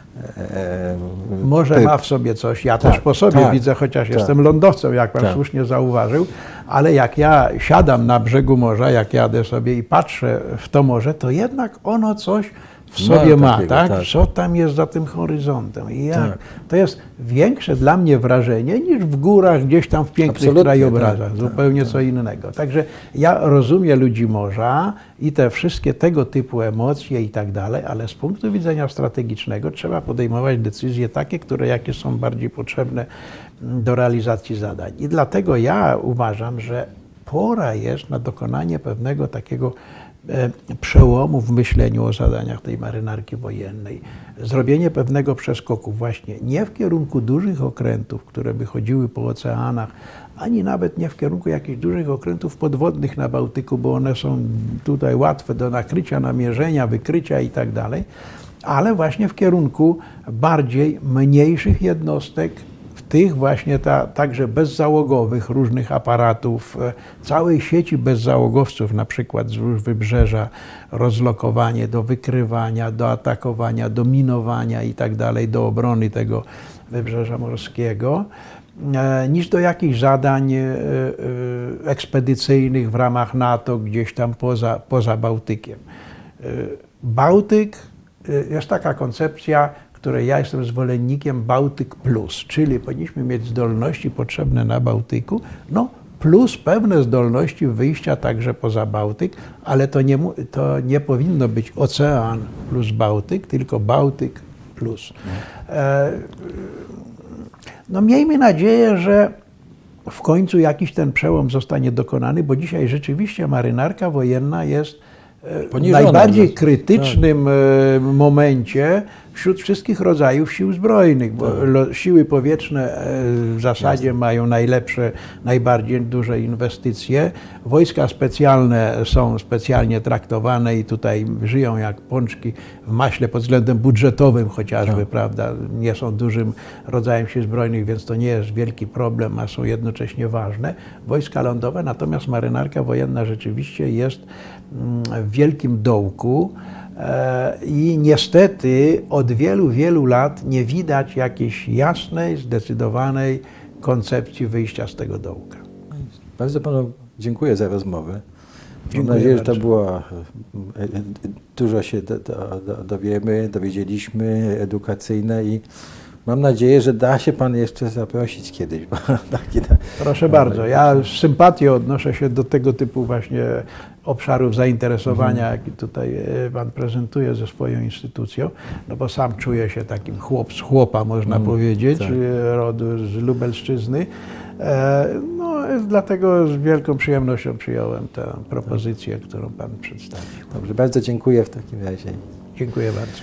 Morze ma w sobie coś, ja też po sobie widzę, chociaż jestem lądowcem, jak pan słusznie zauważył, ale jak ja siadam na brzegu morza, jak jadę sobie i patrzę w to morze, to jednak ono coś w sobie ma, co tam jest za tym horyzontem. I to jest większe dla mnie wrażenie niż w górach, gdzieś tam w pięknych krajobrazach, zupełnie co innego. Także ja rozumiem ludzi morza i te wszystkie tego typu emocje i tak dalej, ale z punktu widzenia strategicznego trzeba podejmować decyzje takie, jakie są bardziej potrzebne do realizacji zadań. I dlatego ja uważam, że pora jest na dokonanie pewnego takiego przełomu w myśleniu o zadaniach tej marynarki wojennej. Zrobienie pewnego przeskoku właśnie nie w kierunku dużych okrętów, które by chodziły po oceanach, ani nawet nie w kierunku jakichś dużych okrętów podwodnych na Bałtyku, bo one są tutaj łatwe do nakrycia, namierzenia, wykrycia i tak dalej, ale właśnie w kierunku bardziej mniejszych jednostek, tych właśnie także bezzałogowych różnych aparatów, całej sieci bezzałogowców, na przykład wzdłuż wybrzeża, rozlokowanie do wykrywania, do atakowania, do minowania i tak dalej, do obrony tego wybrzeża morskiego, niż do jakichś zadań ekspedycyjnych w ramach NATO gdzieś tam poza Bałtykiem. Bałtyk, jest taka koncepcja, której ja jestem zwolennikiem, Bałtyk plus, czyli powinniśmy mieć zdolności potrzebne na Bałtyku, no plus pewne zdolności wyjścia także poza Bałtyk, ale to nie powinno być ocean plus Bałtyk, tylko Bałtyk plus. No miejmy nadzieję, że w końcu jakiś ten przełom zostanie dokonany, bo dzisiaj rzeczywiście marynarka wojenna jest w najbardziej krytycznym momencie wśród wszystkich rodzajów sił zbrojnych, bo siły powietrzne w zasadzie mają najlepsze, najbardziej duże inwestycje. Wojska specjalne są specjalnie traktowane i tutaj żyją jak pączki w maśle pod względem budżetowym chociażby, prawda? Nie są dużym rodzajem sił zbrojnych, więc to nie jest wielki problem, a są jednocześnie ważne. Wojska lądowe, natomiast marynarka wojenna rzeczywiście jest w wielkim dołku i niestety od wielu, wielu lat nie widać jakiejś jasnej, zdecydowanej koncepcji wyjścia z tego dołka. Bardzo panu dziękuję za rozmowę. Mam nadzieję, że to była, dużo się dowiedzieliśmy, edukacyjne i mam nadzieję, że da się pan jeszcze zaprosić kiedyś. Proszę bardzo, ja z sympatią odnoszę się do tego typu właśnie obszarów zainteresowania, jaki tutaj pan prezentuje ze swoją instytucją, no bo sam czuję się takim chłop z chłopa, można powiedzieć, tak. Rodu z Lubelszczyzny. No, dlatego z wielką przyjemnością przyjąłem tę propozycję, którą pan przedstawił. Dobrze, bardzo dziękuję w takim razie. Dziękuję bardzo.